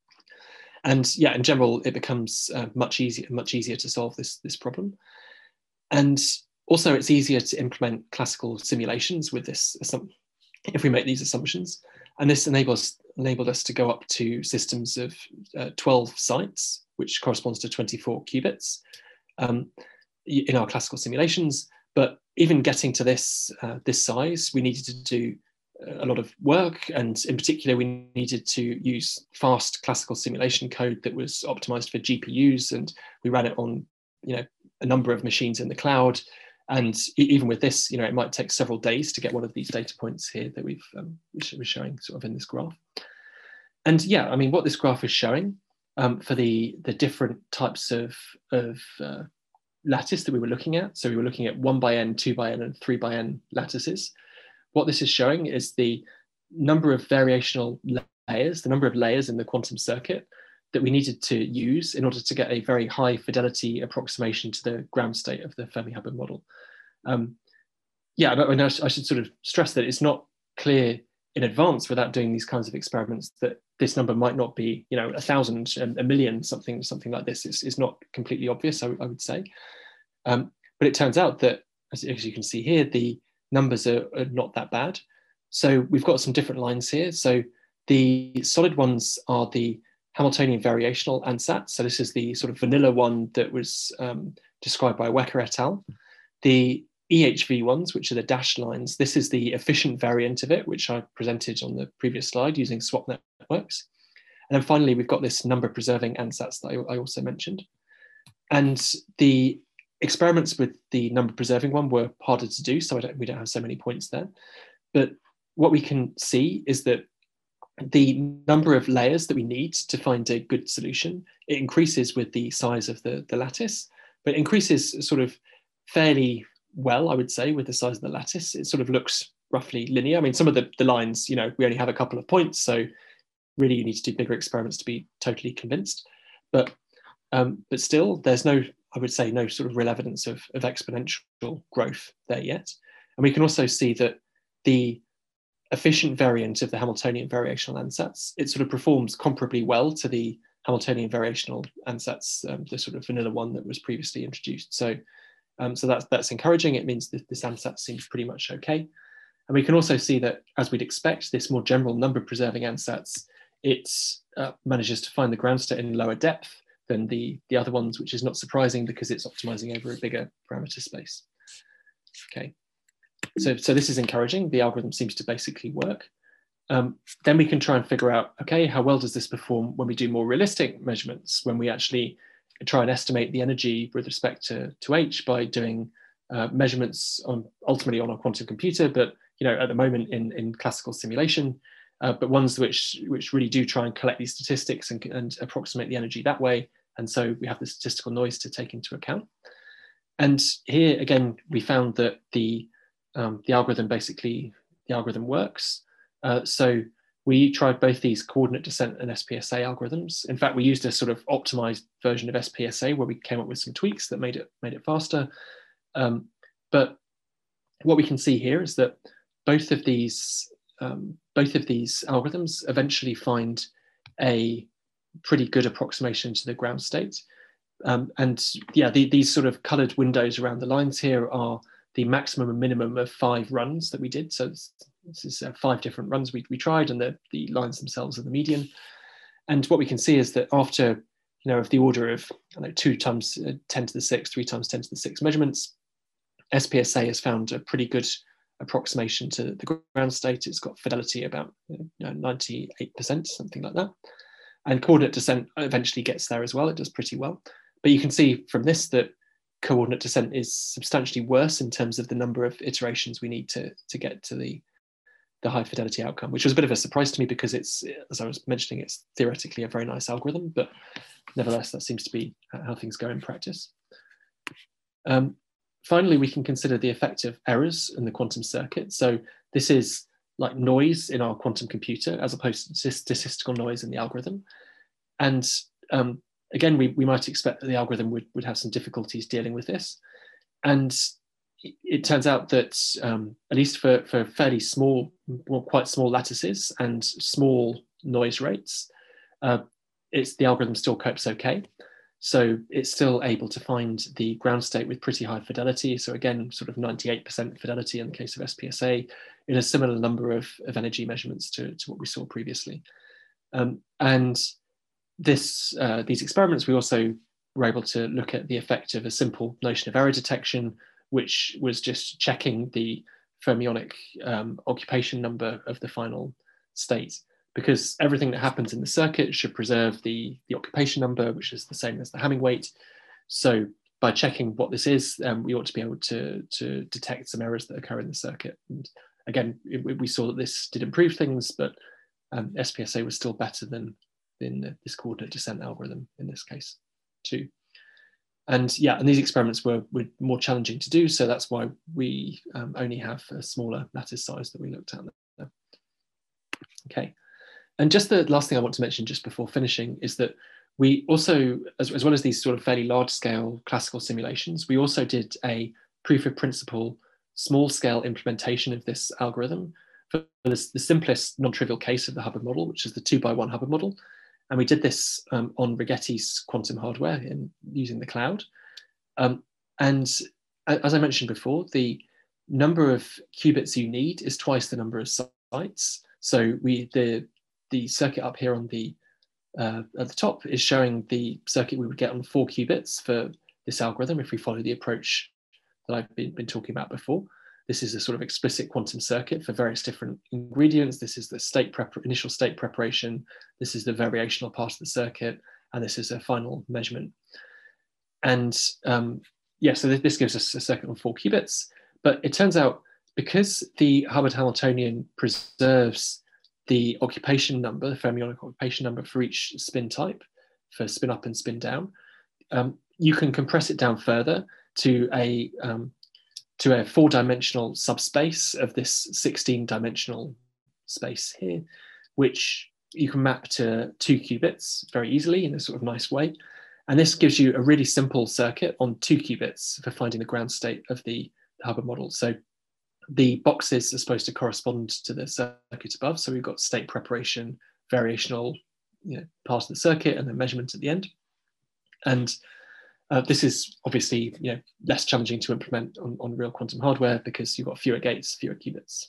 And yeah, in general, it becomes uh, much easier, much easier to solve this, this problem. And also, it's easier to implement classical simulations with this, if we make these assumptions. And this enables, enabled us to go up to systems of uh, twelve sites, which corresponds to twenty-four qubits um, in our classical simulations. But even getting to this, uh, this size, we needed to do a lot of work. And in particular, we needed to use fast classical simulation code that was optimized for G P Us. And we ran it on, you know, a number of machines in the cloud. And even with this, you know, it might take several days to get one of these data points here that we've um, we're showing sort of in this graph. And yeah, I mean, what this graph is showing um, for the the different types of of uh, lattice that we were looking at. So we were looking at one by n, two by n, and three by n lattices. What this is showing is the number of variational layers, the number of layers in the quantum circuit that we needed to use in order to get a very high fidelity approximation to the ground state of the Fermi-Hubbard model. Um, yeah, I, I should sort of stress that it's not clear in advance without doing these kinds of experiments that this number might not be, you know, a thousand, a million, something, something like this. It's, it's not completely obvious, I, I would say. Um, but it turns out that, as, as you can see here, the numbers are, are not that bad. So we've got some different lines here. So the solid ones are the Hamiltonian variational ansatz. So this is the sort of vanilla one that was um, described by Wecker et al. The E H V ones, which are the dashed lines. This is the efficient variant of it, which I presented on the previous slide using swap networks. And then finally, we've got this number preserving ansatz that I, I also mentioned. And the experiments with the number preserving one were harder to do, so I don't, we don't have so many points there. But what we can see is that the number of layers that we need to find a good solution, it increases with the size of the, the lattice, but it increases sort of fairly well, I would say, with the size of the lattice. It sort of looks roughly linear. I mean, some of the, the lines, you know, we only have a couple of points, so really you need to do bigger experiments to be totally convinced. But um, but still, there's no, I would say, no sort of real evidence of, of exponential growth there yet. And we can also see that the efficient variant of the Hamiltonian variational ansatz, it sort of performs comparably well to the Hamiltonian variational ansatz, um, the sort of vanilla one that was previously introduced. So, um, so that's, that's encouraging. It means that this ansatz seems pretty much okay. And we can also see that, as we'd expect, this more general number preserving ansatz, it uh, manages to find the ground state in lower depth than the, the other ones, which is not surprising because it's optimizing over a bigger parameter space. Okay, so, so this is encouraging. The algorithm seems to basically work. Um, then we can try and figure out, okay, how well does this perform when we do more realistic measurements, when we actually try and estimate the energy with respect to, to H by doing uh, measurements on ultimately on a quantum computer, but you know, at the moment in, in classical simulation, uh, but ones which, which really do try and collect these statistics and, and approximate the energy that way. And so we have the statistical noise to take into account. And here again, we found that the, um, the algorithm basically, the algorithm works. Uh, so we tried both these coordinate descent and S P S A algorithms. In fact, we used a sort of optimized version of S P S A where we came up with some tweaks that made it, made it faster. Um, but what we can see here is that both of these um, both of these algorithms eventually find a pretty good approximation to the ground state. Um, and yeah, the, these sort of colored windows around the lines here are the maximum and minimum of five runs that we did. So this, this is uh, five different runs we, we tried, and the, the lines themselves are the median. And what we can see is that after, you know, of the order of I don't know, two times uh, ten to the six, three times ten to the six measurements, S P S A has found a pretty good approximation to the ground state. It's got fidelity about you know, ninety-eight percent, something like that. And coordinate descent eventually gets there as well. It does pretty well. But you can see from this that coordinate descent is substantially worse in terms of the number of iterations we need to, to get to the, the high fidelity outcome, which was a bit of a surprise to me because it's, as I was mentioning, it's theoretically a very nice algorithm, but nevertheless, that seems to be how things go in practice. Um, finally, we can consider the effect of errors in the quantum circuit. So this is like noise in our quantum computer as opposed to statistical noise in the algorithm. And um, again, we, we might expect that the algorithm would, would have some difficulties dealing with this. And it turns out that um, at least for, for fairly small, well, quite small lattices and small noise rates, uh, it's, the algorithm still copes okay. So it's still able to find the ground state with pretty high fidelity. So again, sort of ninety-eight percent fidelity in the case of S P S A, in a similar number of, of energy measurements to, to what we saw previously. Um, and this, uh, these experiments, we also were able to look at the effect of a simple notion of error detection, which was just checking the fermionic um, occupation number of the final state, because everything that happens in the circuit should preserve the, the occupation number, which is the same as the Hamming weight. So by checking what this is, um, we ought to be able to, to detect some errors that occur in the circuit. And again, it, we saw that this did improve things, but um, S P S A was still better than, than this coordinate descent algorithm in this case too. And yeah, and these experiments were, were more challenging to do, so that's why we um, only have a smaller lattice size that we looked at there. Okay, and just the last thing I want to mention just before finishing is that we also, as, as well as these sort of fairly large scale classical simulations, we also did a proof of principle small scale implementation of this algorithm for this, the simplest non-trivial case of the Hubbard model, which is the two by one Hubbard model. And we did this um, on Rigetti's quantum hardware in, using the cloud. Um, and as I mentioned before, the number of qubits you need is twice the number of sites. So we the, the circuit up here on the, uh, at the top is showing the circuit we would get on four qubits for this algorithm if we follow the approach that I've been, been talking about before. This is a sort of explicit quantum circuit for various different ingredients. This is the state prep, initial state preparation. This is the variational part of the circuit. And this is a final measurement. And um, yeah, so this gives us a circuit on four qubits. But it turns out, because the Hubbard Hamiltonian preserves the occupation number, the fermionic occupation number for each spin type, for spin up and spin down, um, you can compress it down further to a um, to a four-dimensional subspace of this sixteen-dimensional space here, which you can map to two qubits very easily in a sort of nice way. And this gives you a really simple circuit on two qubits for finding the ground state of the Hubbard model. So the boxes are supposed to correspond to the circuit above. So we've got state preparation, variational, you know, part of the circuit, and then measurement at the end. And uh, this is obviously, you know, less challenging to implement on, on real quantum hardware because you've got fewer gates, fewer qubits.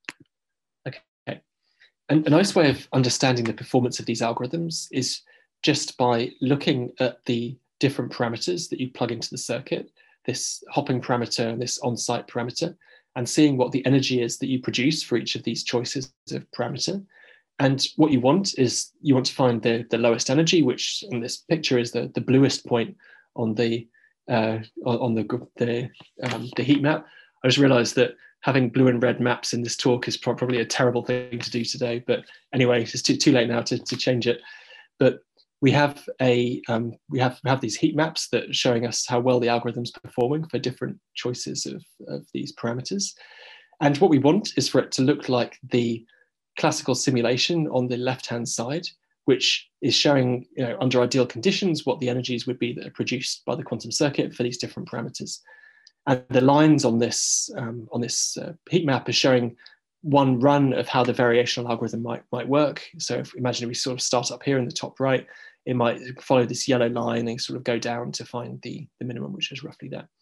Okay. And a nice way of understanding the performance of these algorithms is just by looking at the different parameters that you plug into the circuit, this hopping parameter and this on-site parameter, and seeing what the energy is that you produce for each of these choices of parameter. And what you want is you want to find the, the lowest energy, which in this picture is the, the bluest point on the uh, on the the, um, the heat map. I just realized that having blue and red maps in this talk is probably a terrible thing to do today. But anyway, it's too, too late now to, to change it. But we have a um, we have have these heat maps that are showing us how well the algorithm's performing for different choices of, of these parameters. And what we want is for it to look like the classical simulation on the left-hand side, which is showing, you know, under ideal conditions, what the energies would be that are produced by the quantum circuit for these different parameters. And the lines on this um, on this uh, heat map are showing one run of how the variational algorithm might might work. So if imagine we sort of start up here in the top right, it might follow this yellow line and sort of go down to find the, the minimum, which is roughly there.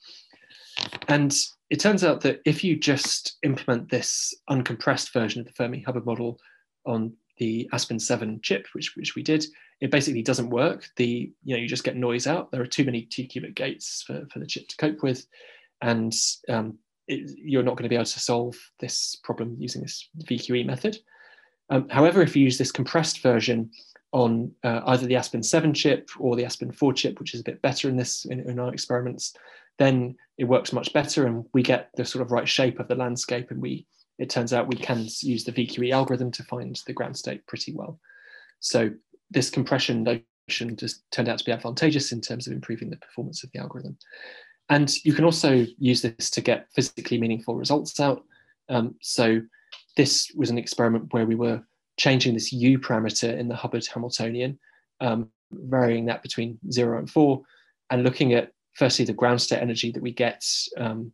And it turns out that if you just implement this uncompressed version of the Fermi-Hubbard model on the Aspen seven chip, which, which we did, it basically doesn't work. The, you know, you just get noise out. There are too many two qubit gates for, for the chip to cope with. And um, it, you're not going to be able to solve this problem using this V Q E method. Um, however, if you use this compressed version on uh, either the Aspen seven chip or the Aspen four chip, which is a bit better in this in, in our experiments, then it works much better, and we get the sort of right shape of the landscape. And we, it turns out we can use the V Q E algorithm to find the ground state pretty well. So this compression notion just turned out to be advantageous in terms of improving the performance of the algorithm. And you can also use this to get physically meaningful results out. Um, so this was an experiment where we were changing this U parameter in the Hubbard Hamiltonian, um, varying that between zero and four, and looking at firstly the ground state energy that we get um,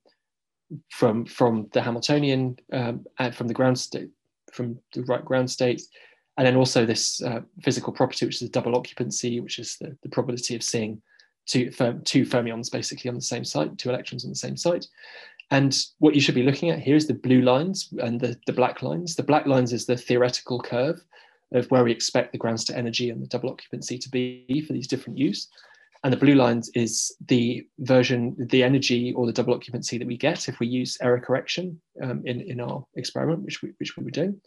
from, from the Hamiltonian um, and from the ground state, from the right ground state, and then also this uh, physical property, which is the double occupancy, which is the, the probability of seeing two, two fermions basically on the same site, two electrons on the same site. And what you should be looking at here is the blue lines and the, the black lines. The black lines is the theoretical curve of where we expect the ground state energy and the double occupancy to be for these different U's. And the blue lines is the version, the energy or the double occupancy that we get if we use error correction um, in, in our experiment, which we, which we were doing.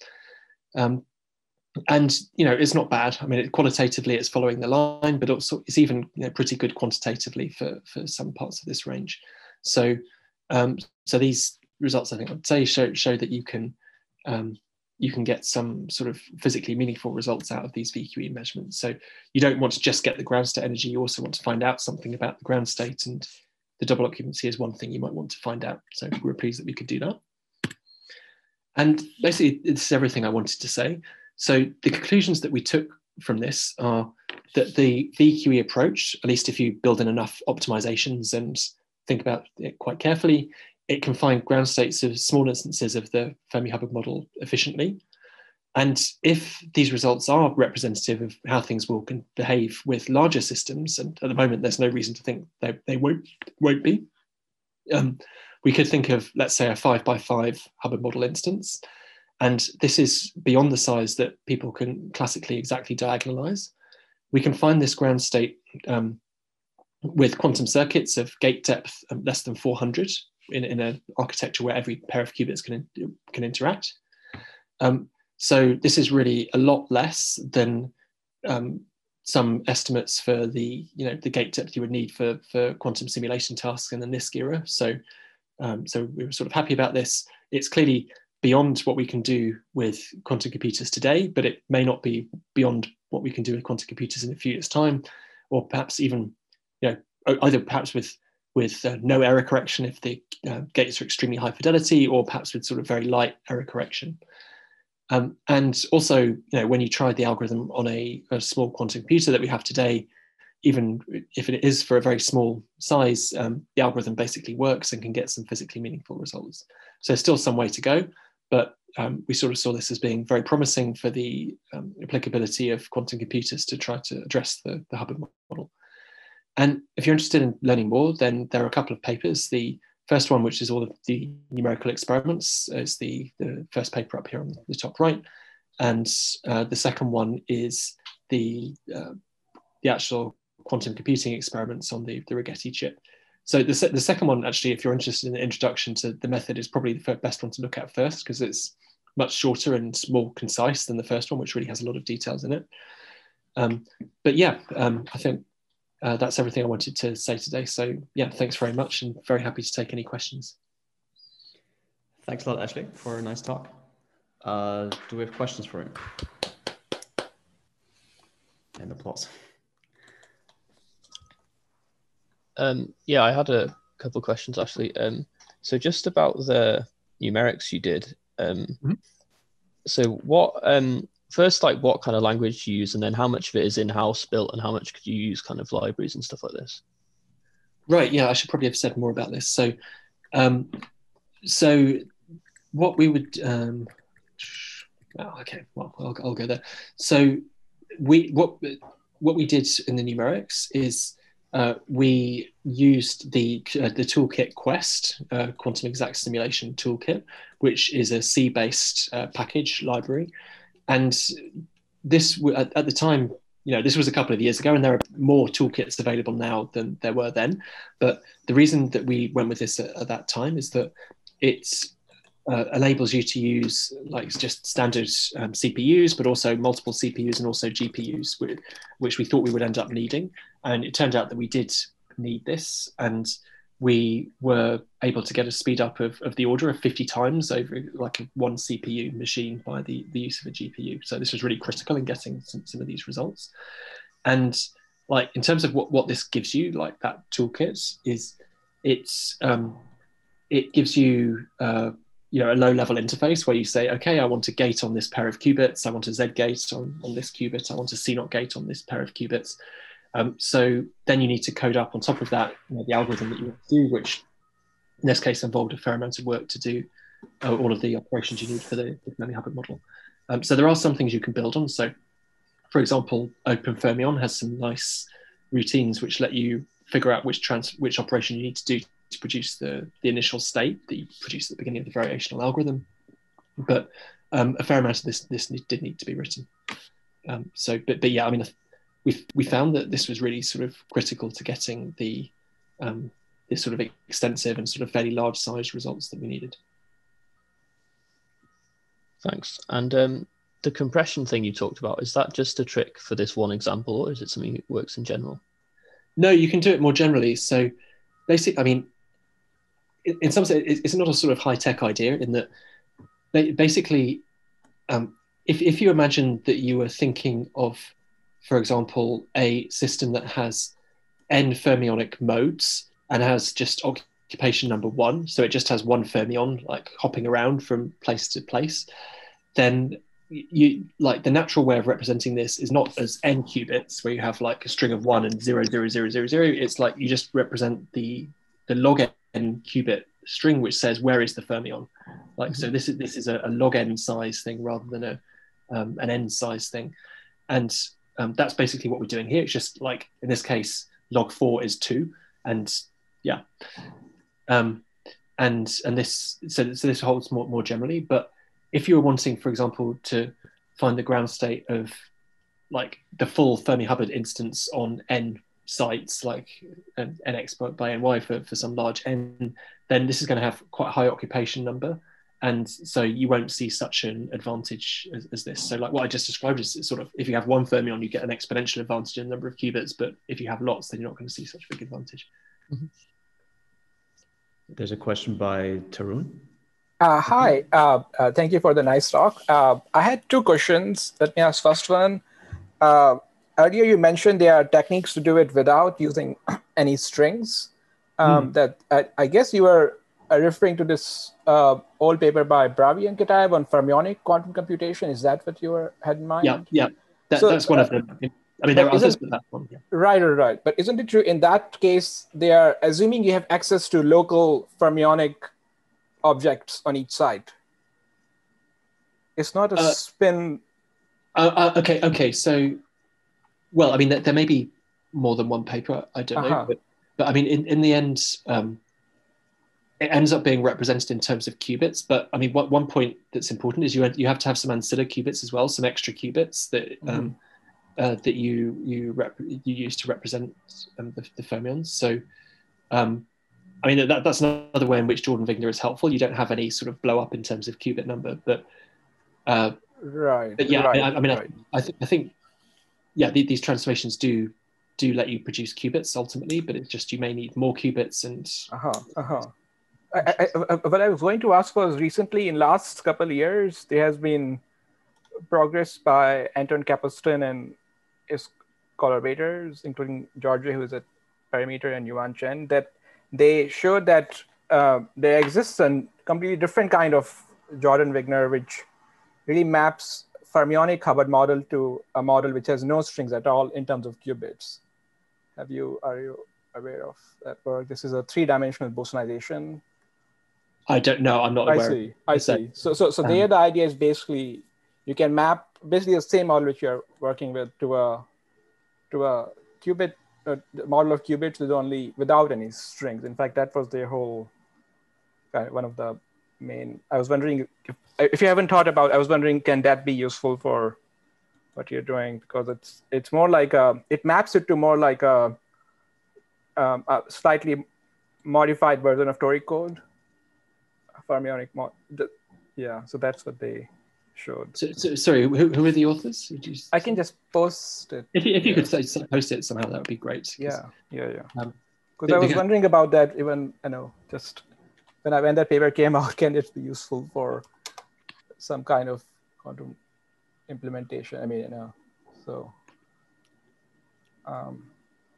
Um, and, you know, it's not bad. I mean, it, qualitatively, it's following the line, but also it's even, you know, pretty good quantitatively for, for some parts of this range. So, um, so these results, I think I'd say, show, show that you can, um, you can get some sort of physically meaningful results out of these V Q E measurements. So you don't want to just get the ground state energy, you also want to find out something about the ground state, and the double occupancy is one thing you might want to find out. So we're pleased that we could do that. And basically, this is everything I wanted to say. So the conclusions that we took from this are that the V Q E approach, at least if you build in enough optimizations and think about it quite carefully, it can find ground states of small instances of the Fermi-Hubbard model efficiently. And if these results are representative of how things will behave with larger systems, and at the moment there's no reason to think they, they won't, won't be, um, we could think of, let's say, a five by five Hubbard model instance. And this is beyond the size that people can classically exactly diagonalize. We can find this ground state um, with quantum circuits of gate depth less than four hundred in, in an architecture where every pair of qubits can, can interact. Um, so this is really a lot less than um, some estimates for the, you know, the gate depth you would need for, for quantum simulation tasks in the NISQ era. So, um, so we were sort of happy about this. It's clearly beyond what we can do with quantum computers today, but it may not be beyond what we can do with quantum computers in a few years' time, or perhaps even, you know, either perhaps with with uh, no error correction if the uh, gates are extremely high fidelity, or perhaps with sort of very light error correction. Um, and also, you know, when you try the algorithm on a, a small quantum computer that we have today, even if it is for a very small size, um, the algorithm basically works and can get some physically meaningful results. So there's still some way to go, but um, we sort of saw this as being very promising for the um, applicability of quantum computers to try to address the, the Hubbard model. And if you're interested in learning more, then there are a couple of papers. The first one, which is all of the numerical experiments, is the, the first paper up here on the top right. And uh, the second one is the, uh, the actual quantum computing experiments on the, the Rigetti chip. So the, the second one, actually, if you're interested in the introduction to the method, is probably the best one to look at first, because it's much shorter and more concise than the first one, which really has a lot of details in it. Um, but yeah, um, I think uh, that's everything I wanted to say today. So yeah, thanks very much, and very happy to take any questions. Thanks a lot, Ashley, for a nice talk. Uh, do we have questions for him? And applause. Um, yeah, I had a couple of questions actually. Um, so just about the numerics you did. Um, mm-hmm. So what, um, first, like what kind of language you use, and then how much of it is in-house built, and how much could you use kind of libraries and stuff like this? Right. Yeah, I should probably have said more about this. So, um, so what we would, um, oh, okay, well, I'll, I'll go there. So we what what we did in the numerics is. Uh, we used the uh, the toolkit Quest, uh, Quantum Exact Simulation Toolkit, which is a C-based uh, package library. And this, at, at the time, you know, this was a couple of years ago, and there are more toolkits available now than there were then. But the reason that we went with this at, at that time is that it's Uh, enables you to use like just standard um, C P Us, but also multiple C P Us and also G P Us, which, which we thought we would end up needing. And it turned out that we did need this, and we were able to get a speed up of, of the order of fifty times over like a one C P U machine by the, the use of a G P U. So this was really critical in getting some, some of these results. And like in terms of what, what this gives you, like that toolkit is, it's um, it gives you uh, you know, a low level interface where you say, okay, I want a gate on this pair of qubits. I want a Z gate on, on this qubit. I want a C zero gate on this pair of qubits. Um, so then you need to code up on top of that, you know, the algorithm that you want to do, which in this case involved a fair amount of work to do uh, all of the operations you need for the, the Fermi-Hubbard model. Um, so there are some things you can build on. So for example, OpenFermion has some nice routines which let you figure out which trans which operation you need to do to produce the, the initial state that you produce at the beginning of the variational algorithm. But um, a fair amount of this, this did need to be written. Um, so, but, but yeah, I mean, we we found that this was really sort of critical to getting the um, this sort of extensive and sort of fairly large size results that we needed. Thanks. And um, the compression thing you talked about, is that just a trick for this one example, or is it something that works in general? No, you can do it more generally. So basically, I mean, in some sense, it's not a sort of high-tech idea in that basically, um, if, if you imagine that you were thinking of, for example, a system that has n fermionic modes and has just occupation number one, so it just has one fermion like hopping around from place to place, then you like the natural way of representing this is not as n qubits where you have like a string of one and zero, zero, zero, zero, zero. It's like you just represent the the log n qubit string which says where is the fermion. Like mm-hmm. So this is this is a, a log n size thing rather than a um, an n size thing, and um, that's basically what we're doing here. It's just like in this case log four is two, and yeah, um, and and this so, so this holds more more generally, but if you were wanting, for example, to find the ground state of like the full Fermi-Hubbard instance on n sites, like n x by ny for, for some large n, then this is going to have quite a high occupation number. And so you won't see such an advantage as, as this. So like what I just described is sort of, if you have one fermion, you get an exponential advantage in the number of qubits, but if you have lots, then you're not going to see such a big advantage. Mm-hmm. There's a question by Tarun. Uh, hi, uh, uh, thank you for the nice talk. Uh, I had two questions. Let me ask first one. Uh, earlier you mentioned there are techniques to do it without using any strings. Um, mm. That I, I guess you were referring to this uh, old paper by Bravi and Kitaev on fermionic quantum computation. Is that what you were, had in mind? Yeah, yeah, that, so, that's one uh, of them. I mean, there are others, but that one. Yeah. Right, right, right. But isn't it true in that case, they are assuming you have access to local fermionic objects on each side? It's not a uh, spin. Uh, uh, okay, okay. So, well, I mean, there, there may be more than one paper. I don't uh-huh. know, but, but I mean, in, in the end, um, it ends up being represented in terms of qubits. But I mean, what, one point that's important is you you have to have some ancilla qubits as well, some extra qubits that mm-hmm. um, uh, that you you rep, you use to represent um, the, the fermions. So. Um, I mean, that, that's another way in which Jordan Wigner is helpful. You don't have any sort of blow up in terms of qubit number, but uh, right. But yeah, right, I, I mean, right. I, I, th- I think, yeah, the, these transformations do do let you produce qubits ultimately, but it's just you may need more qubits and. Uh huh. Uh huh. I, I, I, what I was going to ask was recently in last couple of years there has been progress by Anton Kapustin and his collaborators, including Georgia, who is at Perimeter, and Yuan Chen, that they showed that uh, there exists a completely different kind of Jordan Wigner, which really maps fermionic Hubbard model to a model which has no strings at all in terms of qubits. Have you, are you aware of that work? This is a three-dimensional Bosonization. I don't know, I'm not aware. I see, I see. So, so, so um, there the idea is basically, you can map basically the same model which you're working with to a, to a qubit Uh, model of qubits with only without any strings. In fact, that was their whole uh, one of the main. I was wondering if, if you haven't thought about. I was wondering, can that be useful for what you're doing? Because it's it's more like a, it maps it to more like a, um, a slightly modified version of Tori code, a fermionic mod. Yeah, so that's what they showed. So, so, sorry, who, who are the authors? You... I can just post it. If you, if you yeah. could say, post it somehow, that would be great. Yeah, yeah, yeah. Um, because I was wondering about that even, you know, just when I when that paper came out, can it be useful for some kind of quantum implementation? I mean, you know, so. Um,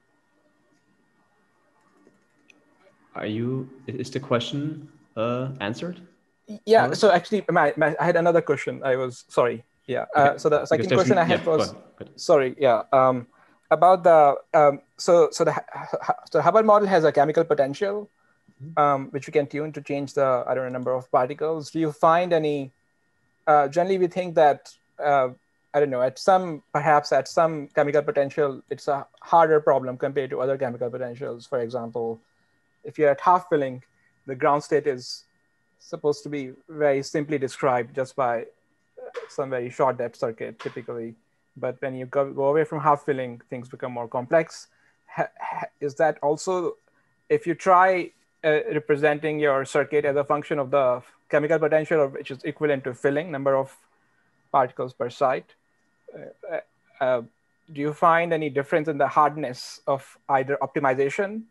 Are you, is the question uh, answered? Yeah, right. So actually, my, my, I had another question. I was, sorry. Yeah, uh, so the second question I had yeah, was, go ahead, go ahead. sorry, yeah, um, about the, um, so so the, so the Hubbard model has a chemical potential, um, which you can tune to change the, I don't know, number of particles. Do you find any, uh, generally we think that, uh, I don't know, at some, perhaps at some chemical potential, it's a harder problem compared to other chemical potentials. For example, if you're at half filling, the ground state is supposed to be very simply described just by some very short depth circuit typically. But when you go, go away from half filling, things become more complex. Ha, ha, is that also, if you try uh, representing your circuit as a function of the chemical potential, which is equivalent to filling, number of particles per site, uh, uh, do you find any difference in the hardness of either optimization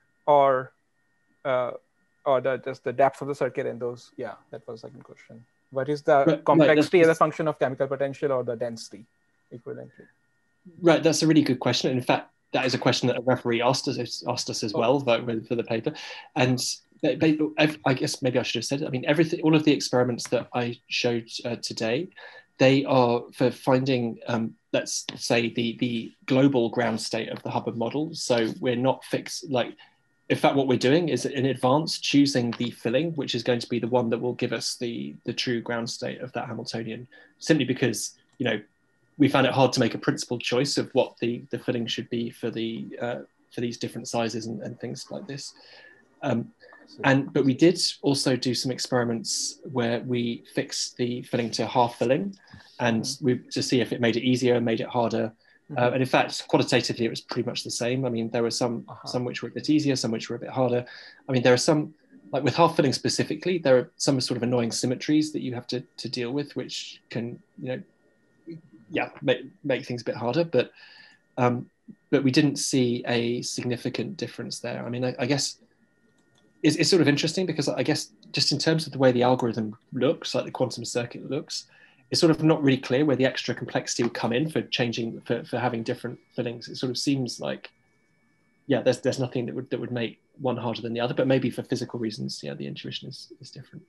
or uh, or the, just the depth of the circuit in those? Yeah, that was the second question. What is the right, complexity right, as a function of chemical potential or the density equivalently? Right, that's a really good question. In fact, that is a question that a referee asked us, asked us as oh. well for the paper. And they, they, I guess maybe I should have said it. I mean, everything, all of the experiments that I showed uh, today, they are for finding, um, let's say, the, the global ground state of the Hubbard model. So we're not fixed, like, in fact, what we're doing is in advance choosing the filling, which is going to be the one that will give us the, the true ground state of that Hamiltonian, simply because, you know, we found it hard to make a principled choice of what the, the filling should be for the uh, for these different sizes and, and things like this. Um, and but we did also do some experiments where we fixed the filling to half filling, and we to see if it made it easier, made it harder. Uh, and in fact, qualitatively, it was pretty much the same. I mean, there were some uh-huh. some which were a bit easier, some which were a bit harder. I mean, there are some like with half filling specifically, there are some sort of annoying symmetries that you have to, to deal with, which can, you know, yeah, make, make things a bit harder. But um, but we didn't see a significant difference there. I mean, I, I guess it's, it's sort of interesting because I guess just in terms of the way the algorithm looks, like the quantum circuit looks, it's sort of not really clear where the extra complexity would come in for changing, for, for having different fillings. It sort of seems like, yeah, there's there's nothing that would that would make one harder than the other, but maybe for physical reasons, yeah, the intuition is, is different.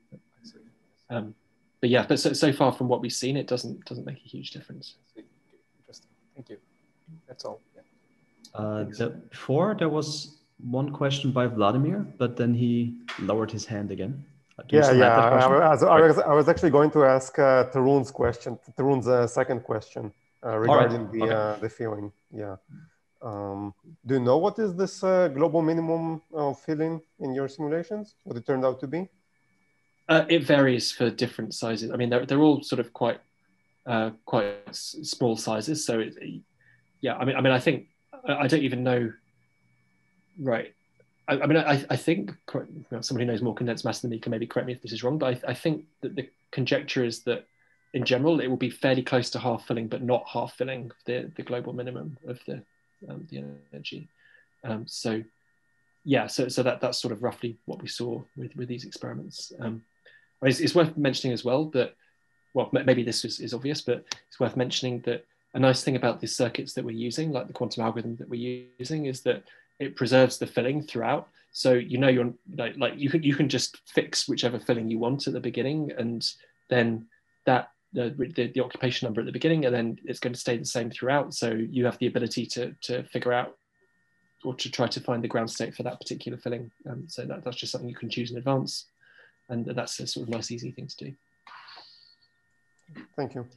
Um, but yeah, but so, so far from what we've seen, it doesn't doesn't make a huge difference. Interesting. Thank you. That's all. Yeah. Uh, the, before there was one question by Vladimir, but then he lowered his hand again. Yeah, yeah. I, I, was, I, was, I was actually going to ask uh, Tarun's question, Tarun's uh, second question uh, regarding right. the okay. uh, the filling. Yeah. Um, do you know what is this uh, global minimum uh, filling in your simulations? What it turned out to be? Uh, it varies for different sizes. I mean, they're they're all sort of quite uh, quite small sizes. So it, yeah, I mean, I mean, I think I don't even know. Right. I, I mean, I, I think somebody who knows more condensed matter than me can maybe correct me if this is wrong, but I, I think that the conjecture is that in general, it will be fairly close to half filling, but not half filling the, the global minimum of the, um, the energy. Um, so yeah, so, so that, that's sort of roughly what we saw with, with these experiments. Um, it's, it's worth mentioning as well that, well, maybe this is, is obvious, but it's worth mentioning that a nice thing about the circuits that we're using, like the quantum algorithm that we're using, is that it preserves the filling throughout. So you know you're like, like you can you can just fix whichever filling you want at the beginning, and then that the, the the occupation number at the beginning, and then it's going to stay the same throughout. So you have the ability to to figure out or to try to find the ground state for that particular filling. Um, so that, that's just something you can choose in advance, and that's a sort of nice, easy thing to do. Thank you.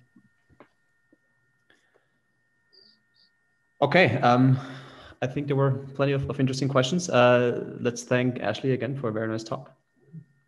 Okay. Um, I think there were plenty of, of interesting questions. Uh, let's thank Ashley again for a very nice talk.